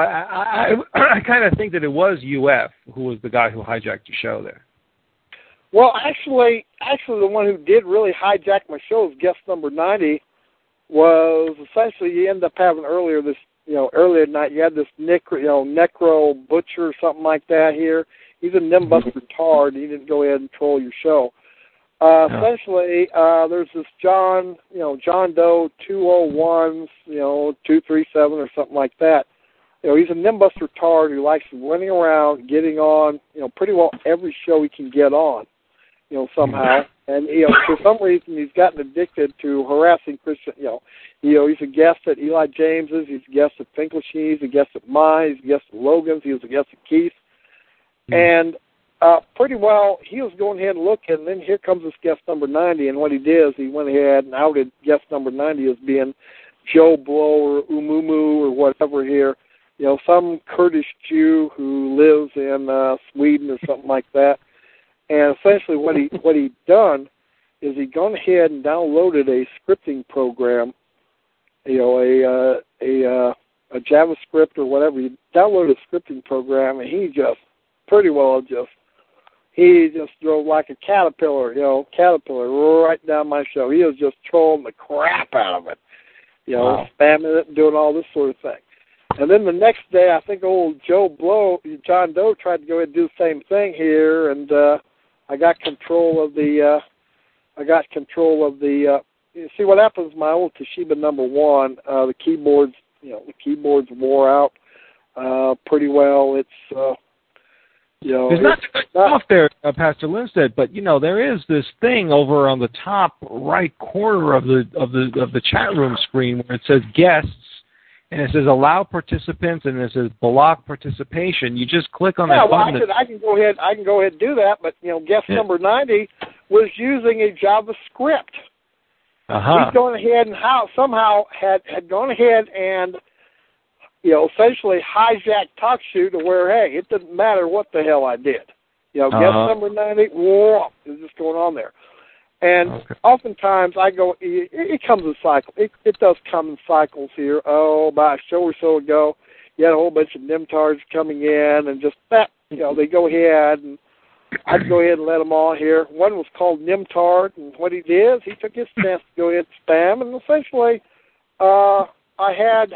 I kind of think that it was UF who was the guy who hijacked your show there. Well, actually, the one who did really hijack my show as guest number 90 was essentially you end up having earlier tonight you had this Necro Butcher or something like that here. He's a Nimbus retard. He didn't go ahead and troll your show. Essentially, there's this John Doe 201s, 237 or something like that. He's a Nimbus retard who likes running around, getting on, pretty well every show he can get on, somehow. And, for some reason, he's gotten addicted to harassing Christian, he's a guest at Eli James's, he's a guest at Finkelstein's, he's a guest at mine, he's a guest at Logan's, he was a guest at Keith. And pretty well, he was going ahead and looking, and then here comes this guest number 90, and what he did is he went ahead and outed guest number 90 as being Joe Blow or Umumu or whatever here, some Kurdish Jew who lives in Sweden or something like that. And essentially what he done is he gone ahead and downloaded a scripting program, a JavaScript or whatever. He downloaded a scripting program, and he just drove like a caterpillar right down my show. He was just trolling the crap out of it, Wow. spamming it and doing all this sort of thing. And then the next day, I think old John Doe tried to go ahead and do the same thing here, and I got control of the. You see what happens? My old Toshiba number 1, the keyboards wore out pretty well. It's There's not too much stuff there, Pastor Lindstedt, but there is this thing over on the top right corner of the chat room screen where it says guests, and it says allow participants, and it says block participation. You just click on that button. I can go ahead and do that, but guest number 90 was using a JavaScript. He's going ahead and somehow had gone ahead and essentially hijacked TalkShoe to where, hey, it doesn't matter what the hell I did. Guest number 90, whoa, is just going on there. And oftentimes I go, it comes in cycles. It does come in cycles here. About a show or so ago, you had a whole bunch of nimtards coming in and just that, they go ahead and I'd go ahead and let them on here. One was called Nimtard, and what he did is he took his chance to go ahead and spam, and essentially I had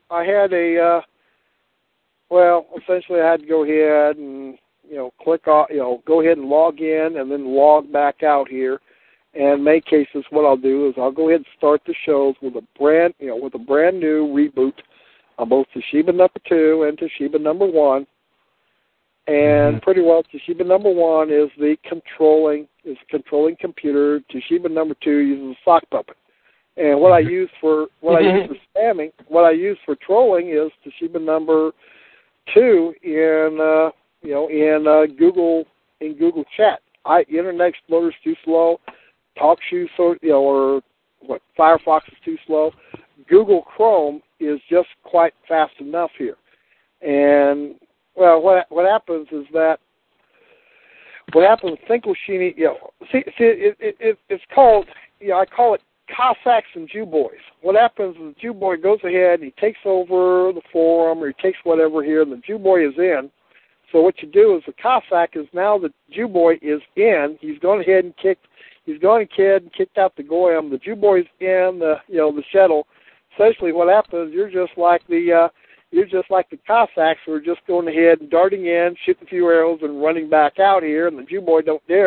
to go ahead and, click on, go ahead and log in and then log back out here. And in many cases, what I'll do is I'll go ahead and start the shows with a brand new reboot on both Toshiba number 2 and Toshiba number 1. And pretty well, Toshiba number 1 is the controlling computer. Toshiba number 2 uses a sock puppet. And what I use for spamming, what I use for trolling is Toshiba number 2 in Google Chat. Internet Explorer's too slow. TalkShoe, Firefox is too slow. Google Chrome is just quite fast enough here. And well, what happens is that Finkelstein, it's called, I call it Cossacks and Jew boys. What happens is the Jew boy goes ahead and he takes over the forum or he takes whatever here, and the Jew boy is in. So what you do is the Cossack is now the Jew boy is in. He's gone ahead and kicked out the Goyim. The Jew boy's in the shuttle. Essentially, what happens? You're just like the Cossacks who are just going ahead and darting in, shooting a few arrows, and running back out here. And the Jew boy don't dare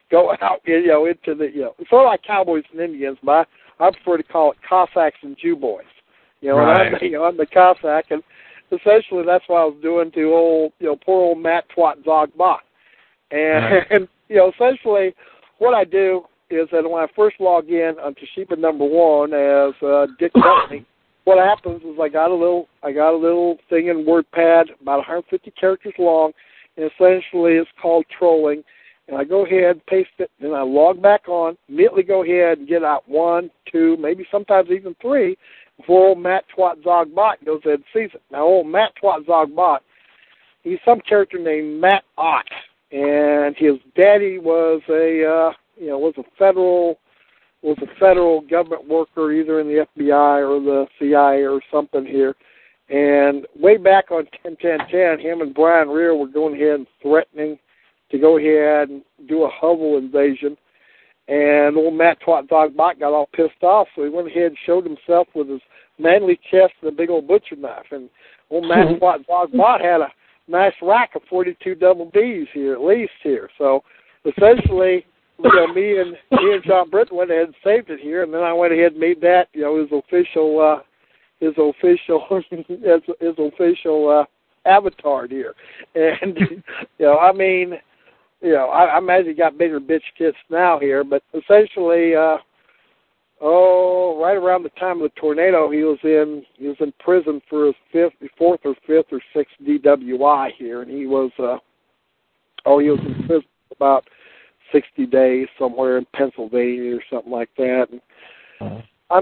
go out, into the, sort of like cowboys and Indians, but I prefer to call it Cossacks and Jew boys. Right. And I'm the Cossack, and essentially that's what I was doing to poor old Matt Twat Zog Bot. And, essentially what I do is that when I first log in on Toshiba number 1 as Dick Bentley, what happens is I got a little thing in WordPad about 150 characters long, and essentially it's called trolling. And I go ahead, paste it, then I log back on, immediately go ahead and get out 1, 2, maybe sometimes even 3, before old Matt Twat Zog Bot goes ahead and sees it. Now, old Matt Twat Zog Bot, he's some character named Matt Ott, and his daddy was a federal government worker, either in the FBI or the CIA or something here. And way back on 10-10-10, him and Brian Rear were going ahead and threatening to go ahead and do a hovel invasion. And old Matt Twat Dog Bot got all pissed off, so he went ahead and showed himself with his manly chest and a big old butcher knife. And old Matt Twat Dog Bot had a nice rack of 42 double Ds here, at least here. So essentially, me and John Britton went ahead and saved it here, and then I went ahead and made that, his official avatar here. And I imagine he got bigger bitch kits now here, but essentially, right around the time of the tornado, he was in prison for his fourth or fifth or sixth DWI here, and he was in prison for about 60 days somewhere in Pennsylvania or something like that. And,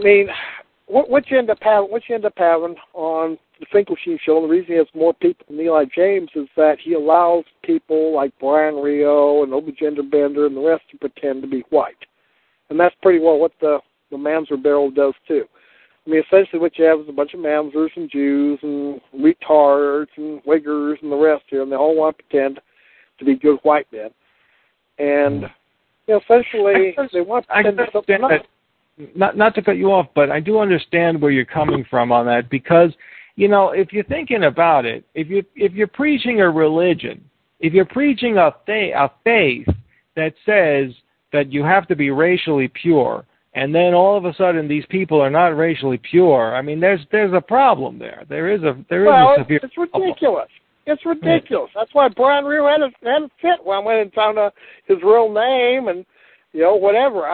what you end up having on the Finkelstein Show, and the reason he has more people than Eli James is that he allows people like Brian Rio and Obi Gender Bender and the rest to pretend to be white. And that's pretty well what the Mamzer Barrel does too. Essentially what you have is a bunch of Mamzers and Jews and retards and Wiggers and the rest here, and they all want to pretend to be good white men. And essentially they want to pretend to something else. Not to cut you off, but I do understand where you're coming from on that, because if you're thinking about it, if you're preaching a religion, if you're preaching a faith that says that you have to be racially pure, and then all of a sudden these people are not racially pure, there's a problem there. There is a severe. It's ridiculous. It's ridiculous. That's why Brian Rear had a fit when I went and found out his real name and whatever.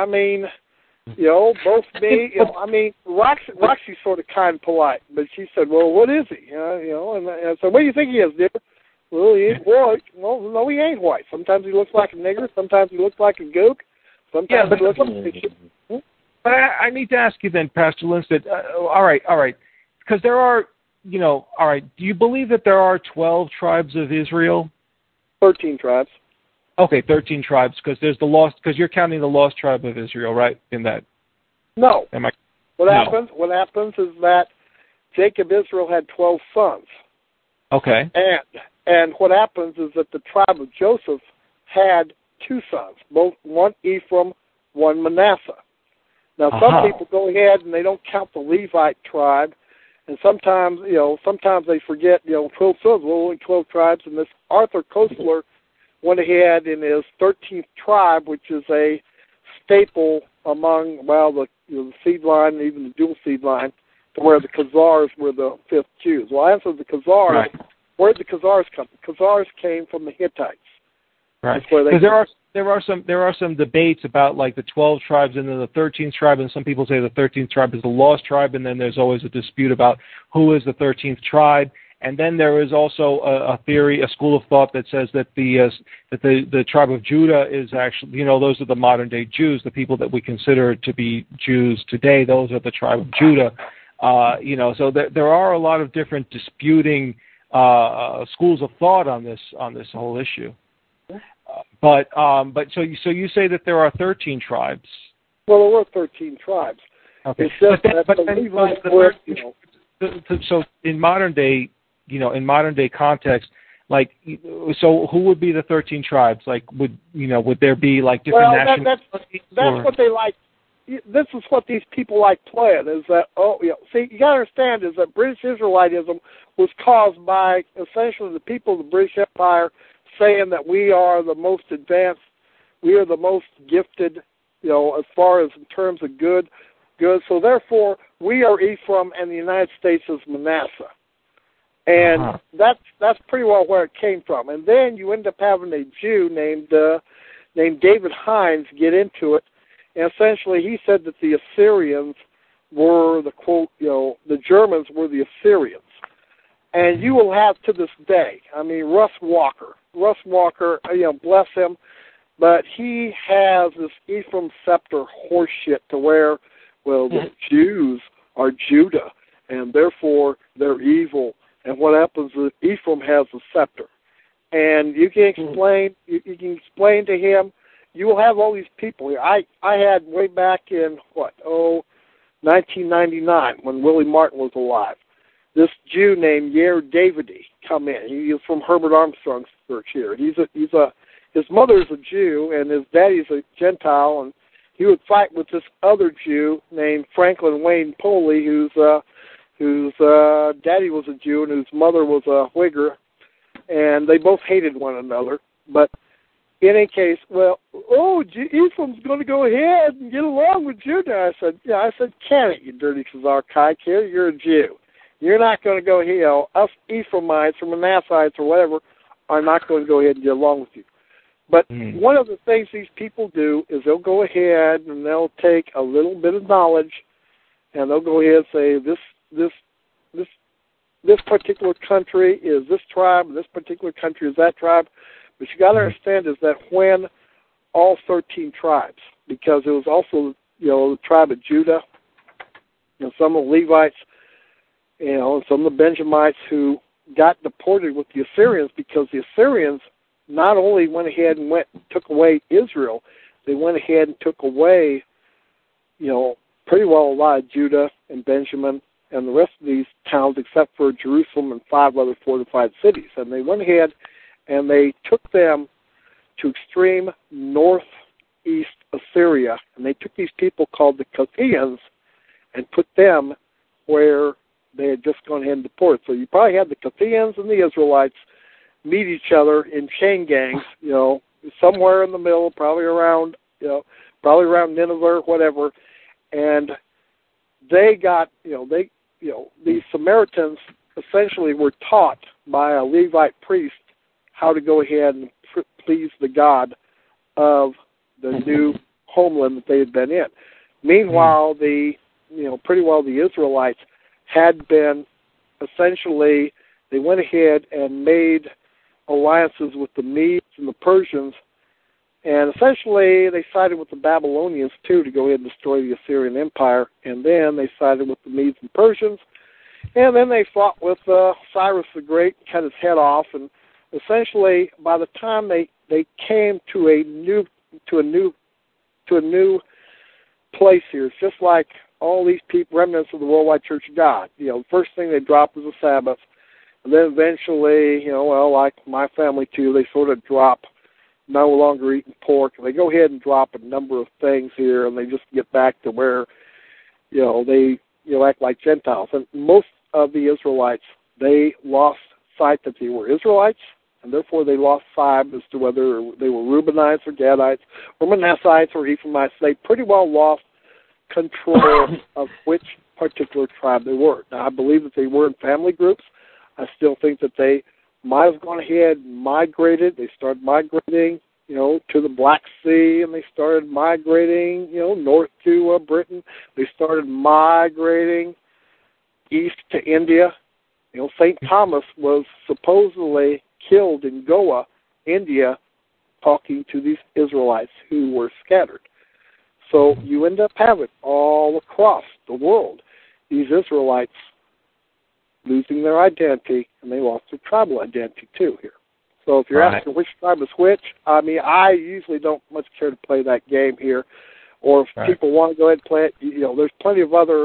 Both me, Roxy's sort of kind and polite, but she said, "Well, what is he?" And I said, "What do you think he is, dear?" "Well, he ain't white." "Well, no, he ain't white. Sometimes he looks like a nigger. Sometimes he looks like a gook. Sometimes he looks like a." But I need to ask you then, Pastor Lindstedt. All right, because there are, all right. Do you believe that there are 12 tribes of Israel? 13 tribes. Okay, 13 tribes, because because you're counting the lost tribe of Israel, right? In that. No. What happens is that Jacob Israel had 12 sons. Okay. And what happens is that the tribe of Joseph had 2 sons, one Ephraim, one Manasseh. Now some people go ahead and they don't count the Levite tribe, and sometimes they forget 12 sons. Well, only 12 tribes, and this Arthur Koestler went ahead in his 13th tribe, which is a staple among, the seed line and even the dual seed line, to where the Khazars were the 5th Jews. Well, I answered the Khazars. Right. Where did the Khazars come from? The Khazars came from the Hittites. Right. Because there are some debates about like the 12 tribes and then the 13th tribe, and some people say the 13th tribe is the lost tribe, and then there's always a dispute about who is the 13th tribe. And then there is also a theory, a school of thought that says that the tribe of Judah is actually, those are the modern day Jews, the people that we consider to be Jews today. Those are the tribe of Judah. So there are a lot of different disputing schools of thought on this whole issue. But so you say that there are 13 tribes. Well, there were 13 tribes. Okay. It's just so in modern day. In modern day context, so who would be the 13 tribes? Would there be different national? That's what they like. This is what these people like playing. Is that see, you got to understand is that British Israelitism was caused by essentially the people of the British Empire saying that we are the most advanced we are the most gifted, as far as in terms of good. So therefore, we are Ephraim, and the United States is Manasseh. And that's pretty well where it came from. And then you end up having a Jew named David Hines get into it. And essentially, he said that the Assyrians were the quote, the Germans were the Assyrians. And you will have to this day, Russ Walker, bless him, but he has this Ephraim scepter horseshit to where, the Jews are Judah, and therefore they're evil. And what happens is Ephraim has a scepter. And you can explain, you can explain to him, you will have all these people here. I had way back in, 1999, when Willie Martin was alive, this Jew named Yair Davidi come in. He is from Herbert Armstrong's church here. His mother's a Jew, and his daddy's a Gentile, and he would fight with this other Jew named Franklin Wayne Poley, whose daddy was a Jew and whose mother was a Whigger, and they both hated one another. But in any case, Ephraim's going to go ahead and get along with Judah. I said, can it, you dirty Khazar kid? You're a Jew. You're not going to go ahead. Us Ephraimites or Manassites or whatever are not going to go ahead and get along with you. But one of the things these people do is they'll go ahead and they'll take a little bit of knowledge and they'll go ahead and say this particular country is this tribe, and this particular country is that tribe. But you got to understand is that when all 13 tribes, because it was also the tribe of Judah, some of the Levites, and some of the Benjamites who got deported with the Assyrians, because the Assyrians not only went ahead and took away Israel, they went ahead and took away, pretty well a lot of Judah and Benjamin and the rest of these towns except for Jerusalem and 5 other fortified cities. And they went ahead and they took them to extreme northeast Assyria, and they took these people called the Chaldeans and put them where they had just gone ahead and deported. So you probably had the Chaldeans and the Israelites meet each other in chain gangs, somewhere in the middle, probably around Nineveh or whatever, and they got, these Samaritans essentially were taught by a Levite priest how to go ahead and please the God of the new homeland that they had been in. Meanwhile, pretty well the Israelites had been essentially, they went ahead and made alliances with the Medes and the Persians, and essentially they sided with the Babylonians too to go ahead and destroy the Assyrian Empire, and then they sided with the Medes and Persians, and then they fought with Cyrus the Great, cut his head off, and essentially by the time they came to a new place here, it's just like all these people, remnants of the Worldwide Church of God. The first thing they dropped was the Sabbath, and then eventually, like my family too, they sort of drop no longer eating pork. And they go ahead and drop a number of things here, and they just get back to where, they act like Gentiles. And most of the Israelites, they lost sight that they were Israelites, and therefore they lost sight as to whether they were Reubenites or Gadites or Manassites or Ephraimites. They pretty well lost control of which particular tribe they were. Now, I believe that they were in family groups. I still think that they might have gone ahead and migrated. They started migrating, to the Black Sea, and they started migrating, north to Britain. They started migrating east to India. St. Thomas was supposedly killed in Goa, India, talking to these Israelites who were scattered. So you end up having all across the world these Israelites losing their identity, and they lost their tribal identity too here. So if you're asking which tribe is which, I usually don't much care to play that game here. Or if people want to go ahead and play it, there's plenty of other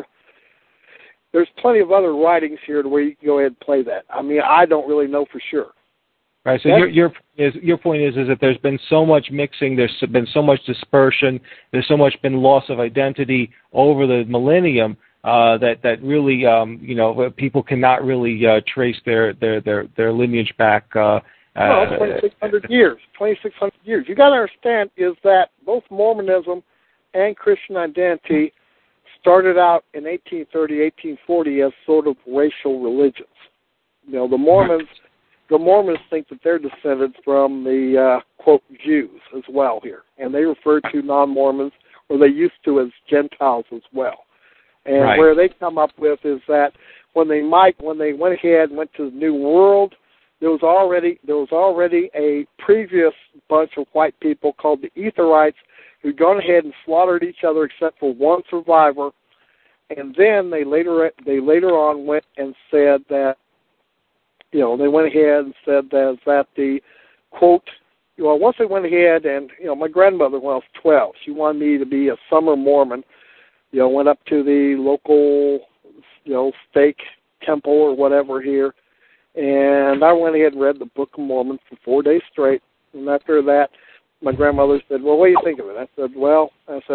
writings here to where you can go ahead and play that. I don't really know for sure. Right. So your point is that there's been so much mixing, there's been so much dispersion, there's so much been loss of identity over the millennium that really people cannot really trace their lineage back No, 2,600 years. 2,600 years. You got to understand is that both Mormonism and Christian identity started out in 1830, 1840 as sort of racial religions. You know, the Mormons think that they're descended from the, quote, Jews as well here. And they refer to non-Mormons, or they used to, as Gentiles as well. And right. Where they come up with is that when they went ahead and went to the New World, there was already a previous bunch of white people called the Etherites who'd gone ahead and slaughtered each other except for one survivor. And then they later on went and said that, you know, they went ahead and said that the, quote, you know, once they went ahead and, you know, my grandmother, when I was 12, she wanted me to be a summer Mormon, you know, went up to the local, you know, stake temple or whatever here, and I went ahead and read the Book of Mormon for 4 days straight. And after that, my grandmother said, well, what do you think of it? I said, well,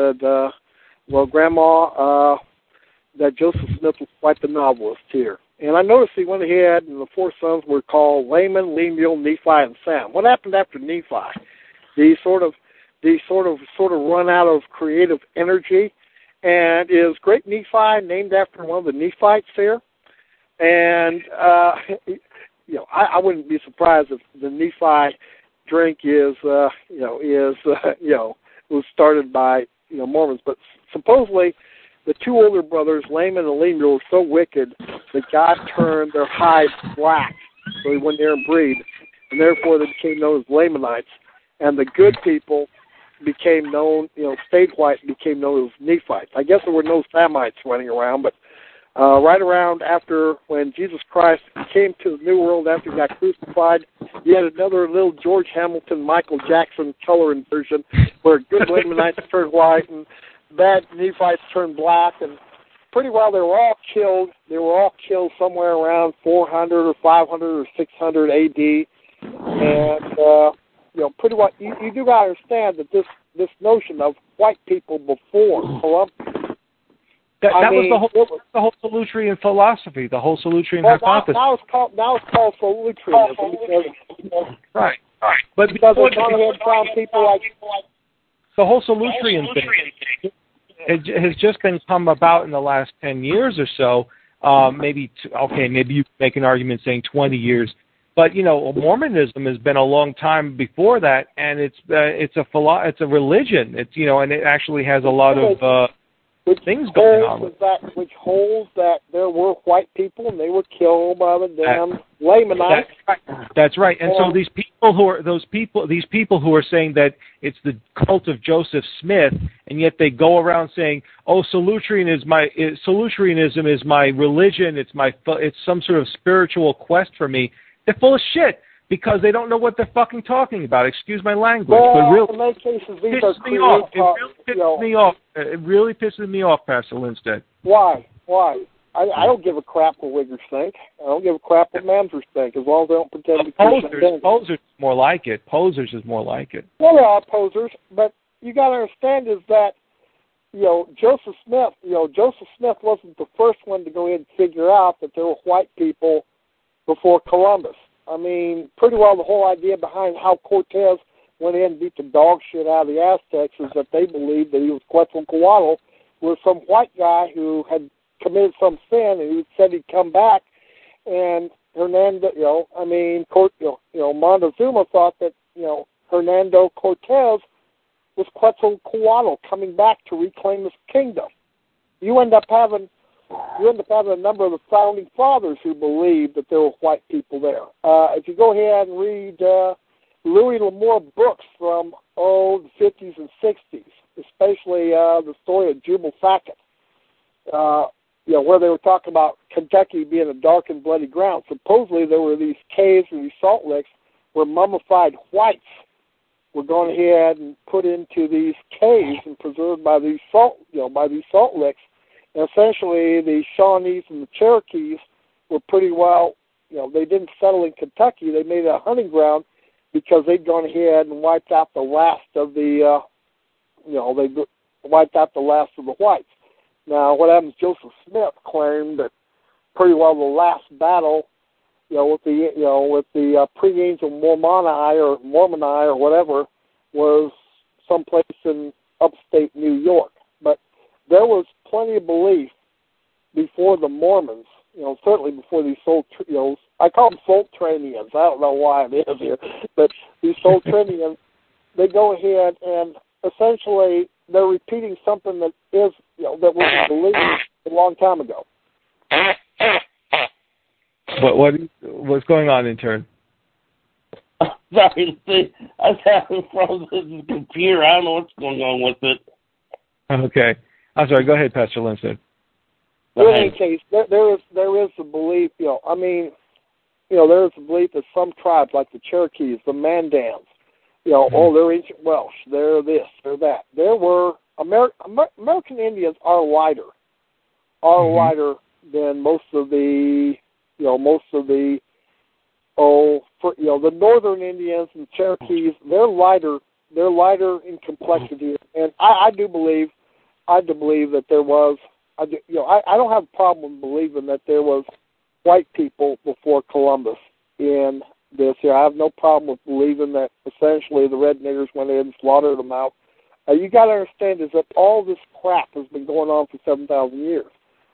Grandma, that Joseph Smith was quite the novelist here. And I noticed he went ahead, and the four sons were called Laman, Lemuel, Nephi, and Sam. What happened after Nephi? He sort of run out of creative energy, and is Great Nephi named after one of the Nephites here? And you know, I wouldn't be surprised if the Nephi drink was started by, you know, Mormons. But supposedly, the two older brothers, Laman and Lemuel, were so wicked that God turned their hides black so they wouldn't dare breed, and therefore they became known as Lamanites. And the good people became known, you know, stayed white and became known as Nephites. I guess there were no Samites running around, but right around after when Jesus Christ came to the New World after he got crucified, you had another little George Hamilton, Michael Jackson color inversion where good Lamanites turned white and bad Nephites turned black, and pretty well they were all killed. They were all killed somewhere around 400 or 500 or 600 A.D. And you know, pretty well you do got to understand that this notion of white people before Columbus. That was the whole Solutrean philosophy, the whole Solutrean hypothesis. Now it's called Solutreanism. Right. But because they gone ahead and found people like the whole Solutrean thing has just been come about in the last 10 years or so. Maybe you make an argument saying 20 years. But, you know, Mormonism has been a long time before that, and it's a religion. It's, you know, and it actually has a lot of things going on. Which holds that there were white people and they were killed by the damn Lamanites. That's right. And so these people who are saying that it's the cult of Joseph Smith, and yet they go around saying, "Oh, Solutreanism is my religion. It's some sort of spiritual quest for me." They're full of shit because they don't know what they're fucking talking about. Excuse my language, but really, in many cases, these are It really pisses me off, Pastor Lindstedt. Why? I don't give a crap what Wiggers think. I don't give a crap what Mamsers think, as long as they don't pretend to be Posers is more like it. Posers is more like it. Well, there are posers, but you got to understand is that, you know, Joseph Smith wasn't the first one to go ahead and figure out that there were white people before Columbus. I mean, pretty well the whole idea behind how Cortez went in and beat the dog shit out of the Aztecs is that they believed that he was Quetzalcoatl, was some white guy who had committed some sin and who said he'd come back. And Montezuma thought that, you know, Hernando Cortez was Quetzalcoatl coming back to reclaim his kingdom. You end up having a number of the founding fathers who believed that there were white people there. If you go ahead and read Louis L'Amour books from the 50s and 60s, especially the story of Jubal Sackett, where they were talking about Kentucky being a dark and bloody ground. Supposedly there were these caves or these salt licks where mummified whites were going ahead and put into these caves and preserved by these salt licks. And essentially, the Shawnees and the Cherokees were pretty well, you know, they didn't settle in Kentucky. They made it a hunting ground because they'd gone ahead and wiped out the last of the, whites. Now, what happens? Joseph Smith claimed that pretty well the last battle with the pre-angel Mormoni or whatever, was someplace in upstate New York. But there was plenty of belief before the Mormons, certainly before these I call them Soltranians. I don't know why it is here, but these Soltranians, they go ahead and essentially they're repeating something that is, that was believed a long time ago. What's going on, intern? Sorry, I was having problems with the computer. I don't know what's going on with it. Okay. I'm sorry. Go ahead, Pastor Lindsay. In any case, there is a belief, there is a belief that some tribes, like the Cherokees, the Mandans, they're ancient Welsh, they're this, they're that. There were American Indians are lighter than most of the the northern Indians and Cherokees. They're lighter in complexity, and I do believe that there was. I don't have a problem believing that there was white people before Columbus in this here. I have no problem with believing that essentially the red niggers went in and slaughtered them out. You got to understand is that all this crap has been going on for 7,000 years.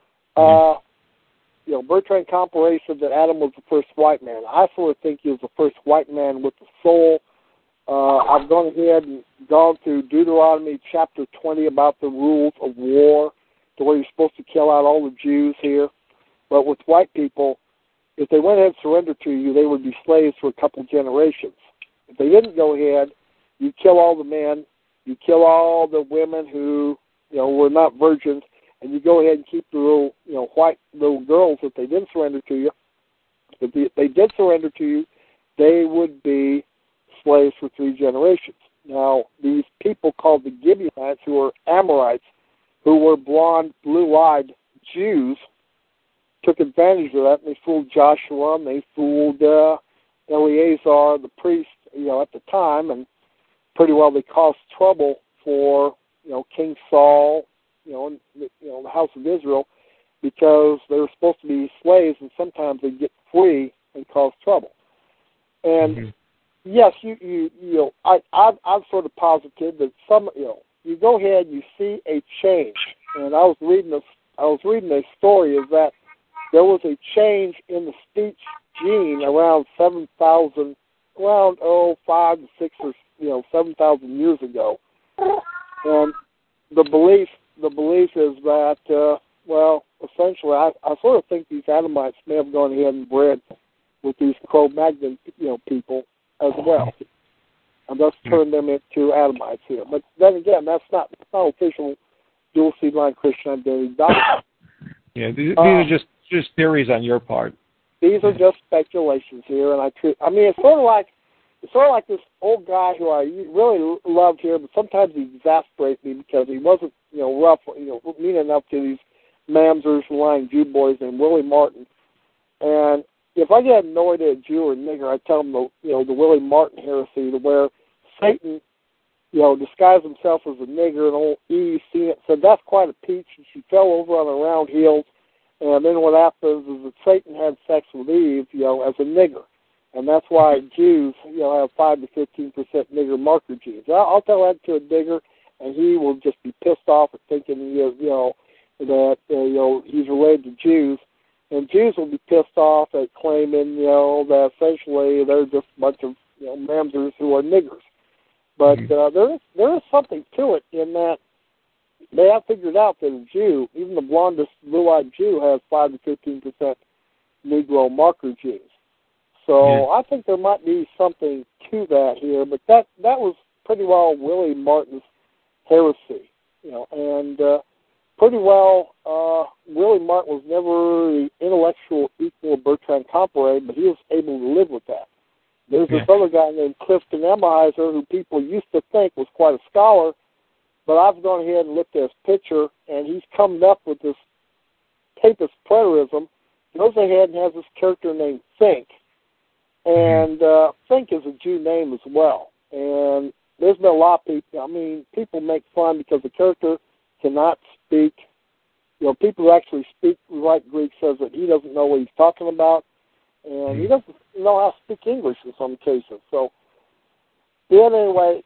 Bertrand Comparet said that Adam was the first white man. I sort of think he was the first white man with the soul. I've gone ahead and gone through Deuteronomy chapter 20 about the rules of war, to where you're supposed to kill out all the Jews here. But with white people, if they went ahead and surrendered to you, they would be slaves for a couple generations. If they didn't go ahead, you kill all the men, you kill all the women who, were not virgins, and you go ahead and keep the little, white little girls if they didn't surrender to you. If they did surrender to you, they would be slaves for 3 generations. Now, these people called the Gibeonites, who were Amorites, who were blonde, blue-eyed Jews, took advantage of that, and they fooled Joshua, and they fooled Eleazar, the priest, at the time, and pretty well they caused trouble for, King Saul, in the house of Israel, because they were supposed to be slaves, and sometimes they'd get free and cause trouble. And yes, I've sort of posited that some, you go ahead and you see a change. And I was reading a story of that there was a change in the speech gene around 7,000, around 5 to 6 or 7,000 years ago. And the belief is that essentially I sort of think these Adamites may have gone ahead and bred with these Cro-Magnon people as well, and thus turned them into Adamites here. But then again, that's not official dual seed line Christian identity doctrine. Yeah, these are just theories on your part. These are just speculations here, and it's sort of like this old guy who I really loved here, but sometimes he exasperates me because he wasn't rough, mean enough to these mamzers and lying Jew boys named Willie Martin. And if I get annoyed at a Jew or a nigger, I tell them the Willie Martin heresy, to where Satan, disguised himself as a nigger, and old Eve seen it, said that's quite a peach, and she fell over on her round heels. And then what happens is that Satan had sex with Eve, as a nigger, and that's why Jews, have 5 to 15% nigger marker genes. I'll tell that to a nigger, and he will just be pissed off at thinking, that he's related to Jews. And Jews will be pissed off at claiming, that essentially they're just a bunch of, mamzers who are niggers. But there is something to it in that they have figured out that a Jew, even the blondest blue-eyed Jew, has 5 to 15% Negro marker genes. So I think there might be something to that here. But that was pretty well Willie Martin's heresy, and pretty well, Willie Martin was never the intellectual equal of Bertrand Comparet, but he was able to live with that. There's this other guy named Clifton Emahiser, who people used to think was quite a scholar, but I've gone ahead and looked at his picture, and he's coming up with this papist preterism. Goes ahead and has this character named Fink, and Fink is a Jew name as well. And there's been a lot of people, people make fun because the character cannot speak. People who actually speak like Greek says that he doesn't know what he's talking about. and he doesn't know how to speak English in some cases. So, yeah, anyway,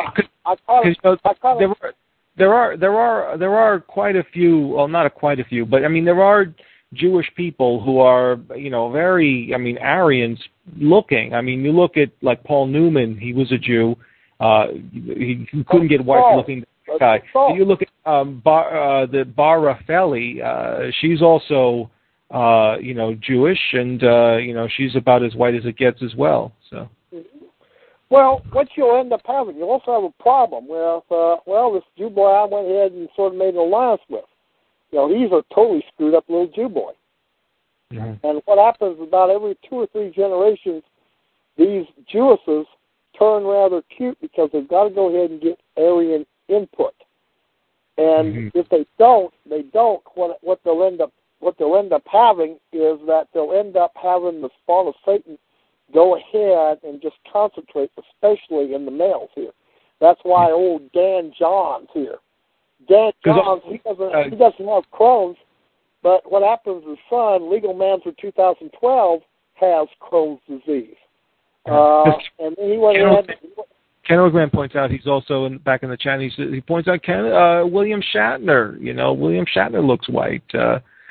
there are quite a few. Well, not quite a few, but I mean there are Jewish people who are, very, Aryans looking. I mean, you look at like Paul Newman. He was a Jew. He couldn't get white looking guy. You look at the Bar Raffaeli. She's also, Jewish, and she's about as white as it gets as well. So. Well, what you'll end up having, you also have a problem with, this Jew boy I went ahead and sort of made an alliance with. He's a totally screwed up little Jew boy. Mm-hmm. And what happens about every 2 or 3 generations, these Jewesses turn rather cute because they've got to go ahead and get Aryan input. And if they don't, what they'll end up having is that they'll end up having the spawn of Satan go ahead and just concentrate, especially in the males here. That's why old Dan Johns here. Dan Johns, he doesn't have Crohn's, but what happens, his son, Legal Man for 2012, has Crohn's disease. And then he went ahead. Ken O'Grant points out he's also back in the chat. He points out William Shatner. William Shatner looks white. He's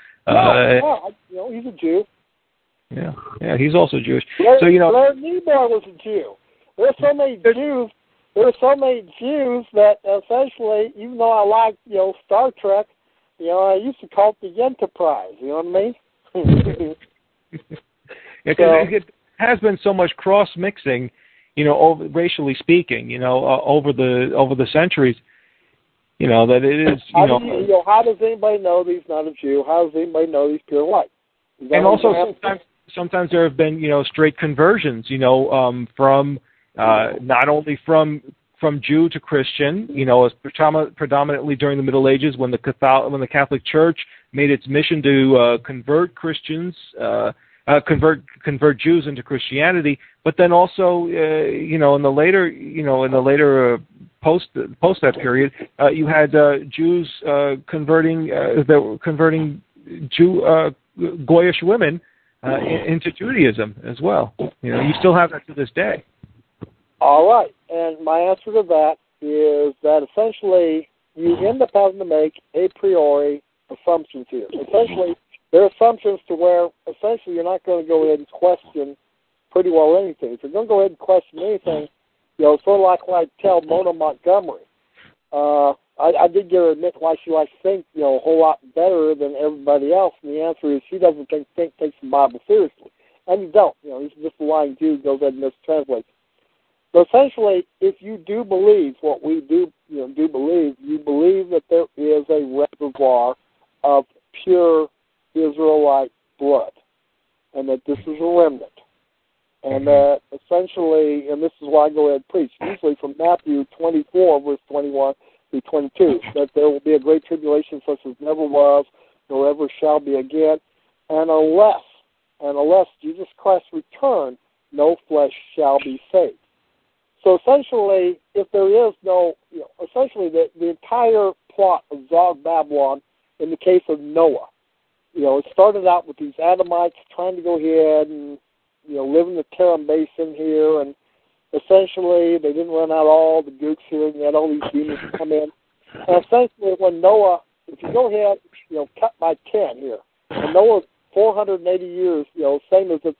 a Jew. Yeah, he's also Jewish. Blair Niebuhr was a Jew. There are so many Jews. There are so many Jews that essentially, even though I like Star Trek, I used to call it the Enterprise. You know what I mean? It has been so much cross mixing, racially speaking, over the centuries. That it is. How does anybody know that he's not a Jew? How does anybody know he's pure white? And also sometimes there have been straight conversions, from not only from Jew to Christian, as predominantly during the Middle Ages when the Catholic Church made its mission to convert Christians, convert Jews into Christianity, but then also in the later post that period, you had Jews converting Goyish women into Judaism as well. You still have that to this day. All right, and my answer to that is that essentially you end up having to make a priori assumptions here. Essentially, there are assumptions to where essentially you're not going to go ahead and question pretty well anything. If you're going to go ahead and question anything, sort of like when I tell Mona Montgomery, I did get her to admit why she likes to think, a whole lot better than everybody else, and the answer is she doesn't takes the Bible seriously. And you don't. He's just a lying Jew who goes ahead and mistranslates. So essentially, if you do believe what we do believe, you believe that there is a reservoir of pure Israelite blood, and that this is a remnant. And that essentially, and this is why I go ahead and preach, usually from Matthew 24, verse 21 through 22, that there will be a great tribulation such as never was, nor ever shall be again, and unless Jesus Christ return, no flesh shall be saved. So essentially, if there is no, essentially the entire plot of Zog Babylon in the case of Noah, it started out with these Adamites trying to go ahead and, live in the Tarim Basin here, and essentially they didn't run out all the gooks here, and you had all these demons come in. And essentially when Noah, if you go ahead, cut by 10 here, and Noah's 480 years, same as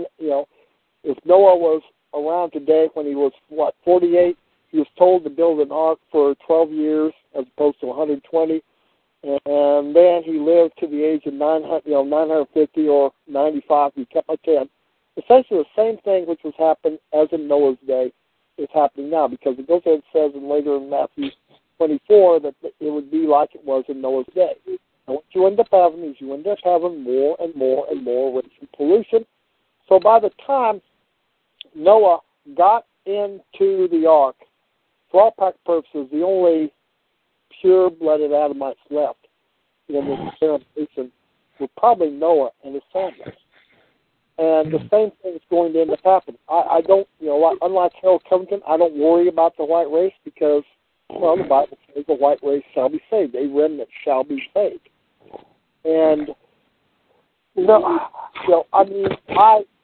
if Noah was around today when he was, 48, he was told to build an ark for 12 years as opposed to 120, and then he lived to the age of 950 or 95, he cut by 10. Essentially the same thing which was happened as in Noah's day is happening now, because it goes ahead and says later in Matthew 24 that it would be like it was in Noah's day. And what you end up having is you end up having more and more and more racial pollution. So by the time Noah got into the ark, for all practical purposes, the only pure-blooded Adamites left in this Tarim Basin were probably Noah and his family. And the same thing is going to end up happening. I don't, unlike Harold Covington, I don't worry about the white race because, the Bible says the white race shall be saved. A remnant shall be saved. And,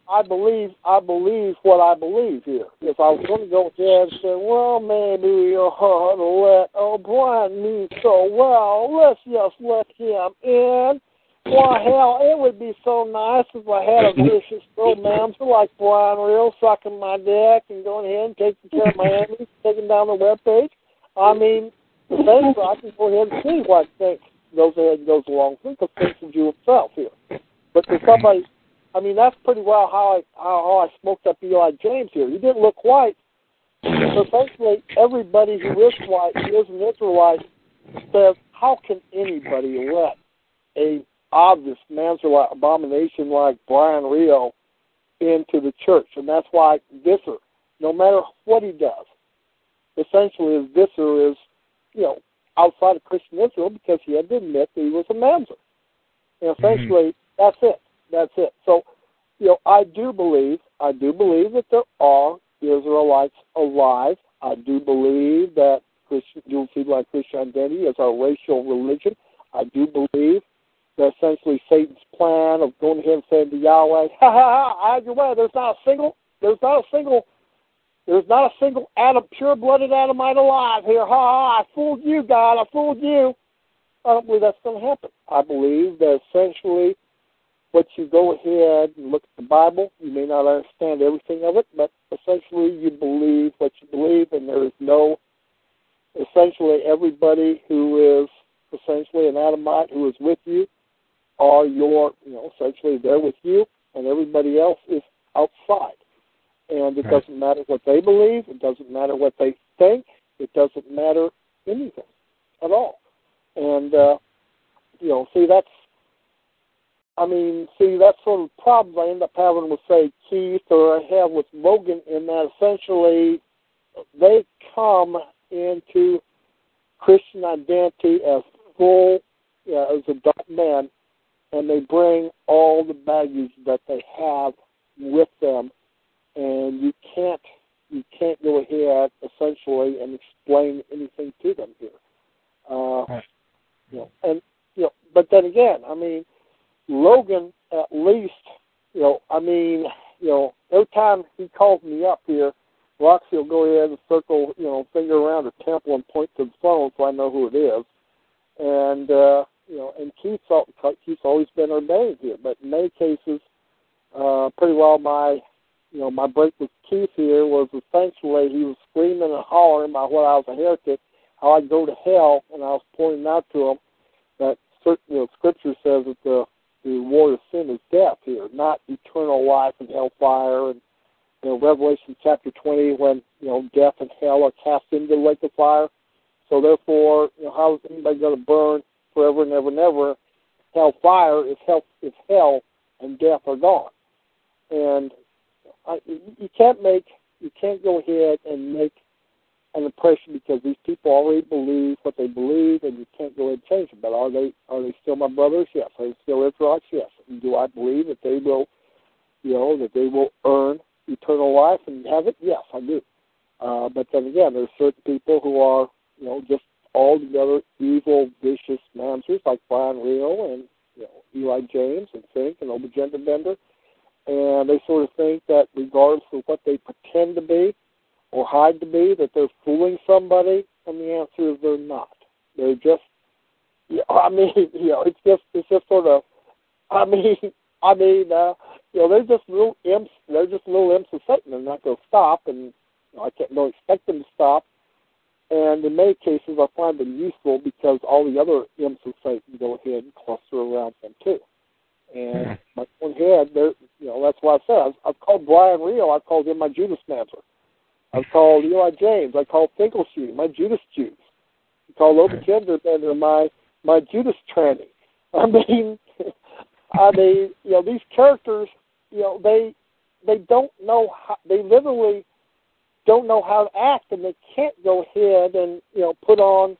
I believe what I believe here. If I was going to go ahead and say, well, maybe we'll let Brian meet so well, let's just let him in. Why, hell, it would be so nice if I had a vicious little mamzer like Brian Real sucking my dick and going ahead and taking care of my enemies, taking down the webpage. I mean, the thing I can go ahead and see what Fink goes ahead and goes along with, because Fink's a Jew himself here. But to somebody, I mean, that's pretty well how I smoked up Eli James here. He didn't look white. So basically, everybody who is white, who is an Israelite, says, how can anybody let a obvious Manzarite abomination like Brian Rio into the church? And that's why Visser, no matter what he does, essentially his Visser is, outside of Christian Israel, because he had to admit that he was a Manzer. And essentially, that's it. So, I do believe that there are Israelites alive. I do believe that you'll see like Christian identity as our racial religion. I do believe that essentially Satan's plan of going to him saying to Yahweh, ha ha ha, I had your way. There's not a single pure-blooded Adamite alive here. Ha ha, I fooled you, God, I fooled you. I don't believe that's going to happen. I believe that essentially what you go ahead and look at the Bible, you may not understand everything of it, but essentially you believe what you believe, and there is essentially everybody who is essentially an Adamite who is with you are essentially they're with you, and everybody else is outside. And it doesn't matter what they believe, it doesn't matter what they think, it doesn't matter anything at all. And, that's sort of the problems I end up having with, say, Keith, or I have with Logan, in that essentially they come into Christian identity as full, as adult men, and they bring all the baggage that they have with them, and you can't go ahead essentially and explain anything to them here. But then again, I mean, Logan, at least, every time he calls me up here, Roxy will go ahead and circle, finger around the temple and point to the phone so I know who it is. And, and Keith's always been ordained here. But in many cases, pretty well my break with Keith here was essentially he was screaming and hollering about what I was a heretic, how I'd go to hell, and I was pointing out to him that Scripture says that the reward of sin is death here, not eternal life and hellfire. And Revelation chapter 20, when death and hell are cast into the lake of fire. So therefore, how is anybody going to burn forever and ever and ever? Hellfire is hell, and death are gone. And you can't go ahead and make an impression because these people already believe what they believe, and you can't go ahead and change them. But are they still my brothers? Yes. Are they still Israelites? Yes. And do I believe that they will, earn eternal life and have it? Yes, I do. But then again, there's certain people who are, just altogether evil, vicious mamzers like Brian Rio and Eli James and Fink and Obagenda Bender, and they sort of think that regardless of what they pretend to be or hide to be, that they're fooling somebody, and the answer is they're not. They're just, it's just sort of, they're just little imps. They're just little imps of Satan. They're not going to stop, and I don't expect them to stop. And in many cases, I find them useful because all the other imps of Satan go ahead and cluster around them too. And my own head, that's why I said I've called Brian Rio. I've called him my Judas Manzer. I've called Eli James. I called Finkelstein my Judas Jews. I called Obagenda Bender my Judas tranny. These characters, they don't know how, they literally don't know how to act, and they can't go ahead and put on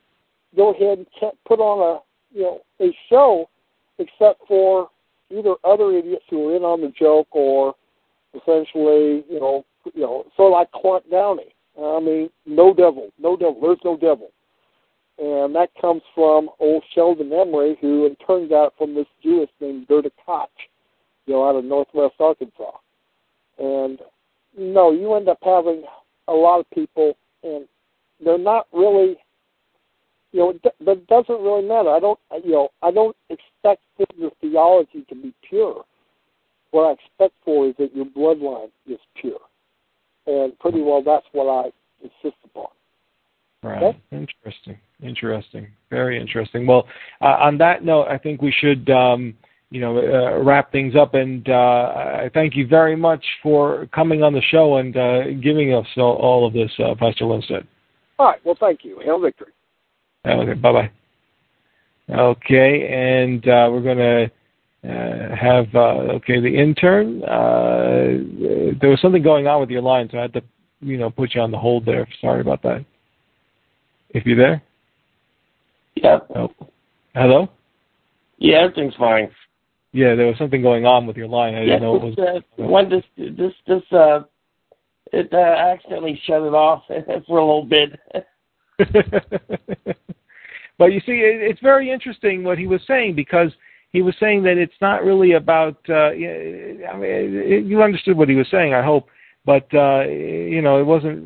a show, except for either other idiots who are in on the joke or essentially sort of like Clark Downey. No devil, there's no devil. And that comes from old Sheldon Emery, who in turn got it from this Jewess named Gerda Koch, out of Northwest Arkansas. And no, you end up having a lot of people, and they're not really, but it doesn't really matter. I don't expect your theology to be pure. What I expect for is that your bloodline is pure. And pretty well that's what I insist upon. Right. Okay? Interesting. Very interesting. Well, on that note, I think we should, wrap things up. And I thank you very much for coming on the show and giving us all of this, Pastor Lindstedt. All right. Well, thank you. Hail victory. Okay. Bye-bye. Okay. And we're going to have, the intern. There was something going on with your line, so I had to, put you on the hold there. Sorry about that. If you're there? Yeah. Oh. Hello? Yeah, everything's fine. Yeah, there was something going on with your line. I didn't know it was. It accidentally shut it off for a little bit. But you see, it's very interesting what he was saying, because he was saying that it's not really about. You understood what he was saying, I hope. But it wasn't.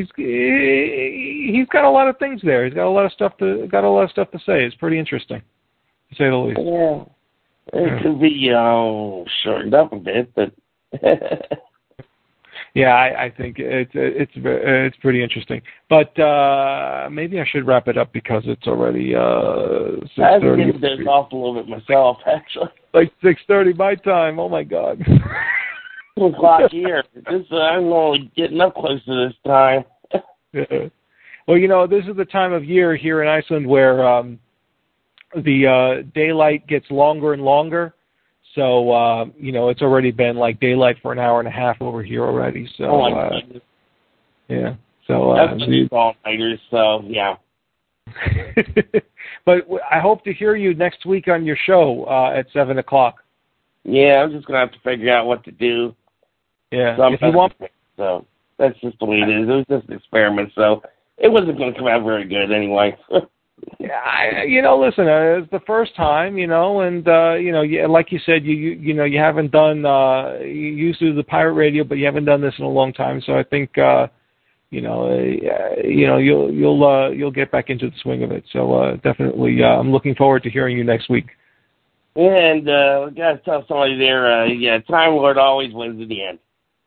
He's got a lot of things there. He's got a lot of stuff to say. It's pretty interesting, to say the least. Yeah, it could be shortened up a bit, but. Yeah, I think it's pretty interesting. But maybe I should wrap it up because it's already 6:30. I've given this off a little bit myself, actually. Like 6:30 my time. Oh my God. 2 o'clock here. I'm only getting up close to this time. Yeah. Well, this is the time of year here in Iceland where the daylight gets longer and longer. So, it's already been like daylight for an hour and a half over here already. So, goodness. Yeah. So, that's all-nighters, so, yeah. But I hope to hear you next week on your show at 7 o'clock. Yeah, I'm just going to have to figure out what to do. Yeah. So that's just the way it is. It was just an experiment, so it wasn't going to come out very good anyway. Yeah, listen, it's the first time, and like you said, you haven't done. You used to do the pirate radio, but you haven't done this in a long time. So I think, you'll get back into the swing of it. So definitely, I'm looking forward to hearing you next week. And I got to tell somebody there, Time Lord always wins in the end.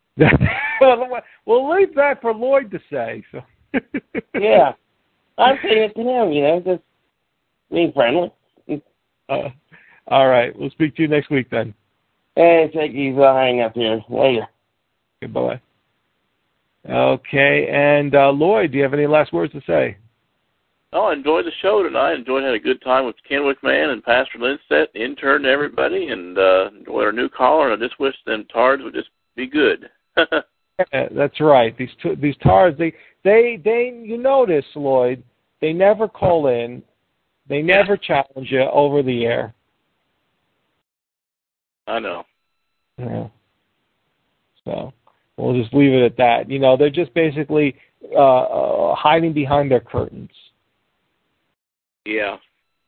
We'll leave that for Lloyd to say. So. Yeah. I'm saying it to him, just being friendly. All right. We'll speak to you next week then. Hey, take it easy. I'll hang up here. Later. Goodbye. Okay. And Lloyd, do you have any last words to say? Oh, I enjoyed the show tonight. Had a good time with Kennewick Man and Pastor Lindstedt, intern to everybody, and enjoyed our new caller. And I just wish them tards would just be good. That's right. These tards, they you notice, Lloyd, they never call in. They never challenge you over the air. I know. Yeah. So we'll just leave it at that. They're just basically hiding behind their curtains. Yeah.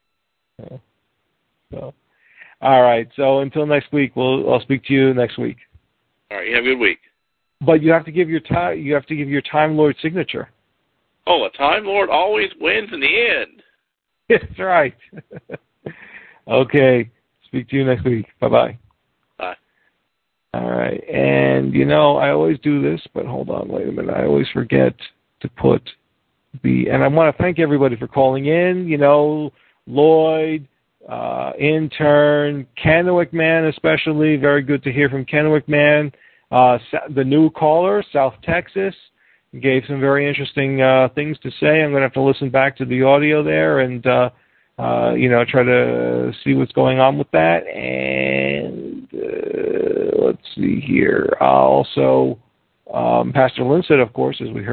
So, all right. So until next week, I'll speak to you next week. All right. You have a good week. But you have to give your time. You have to give your Time Lord signature. Oh, a Time Lord always wins in the end. That's right. Okay. Speak to you next week. Bye-bye. Bye. All right. And, I always do this, but hold on. Wait a minute. I always forget to put and I want to thank everybody for calling in, Lloyd, intern, Kennewick Man especially. Very good to hear from Kennewick Man. The new caller, South Texas, gave some very interesting things to say. I'm going to have to listen back to the audio there and, try to see what's going on with that. And let's see here. Also, Pastor Lindstedt, of course, as we heard.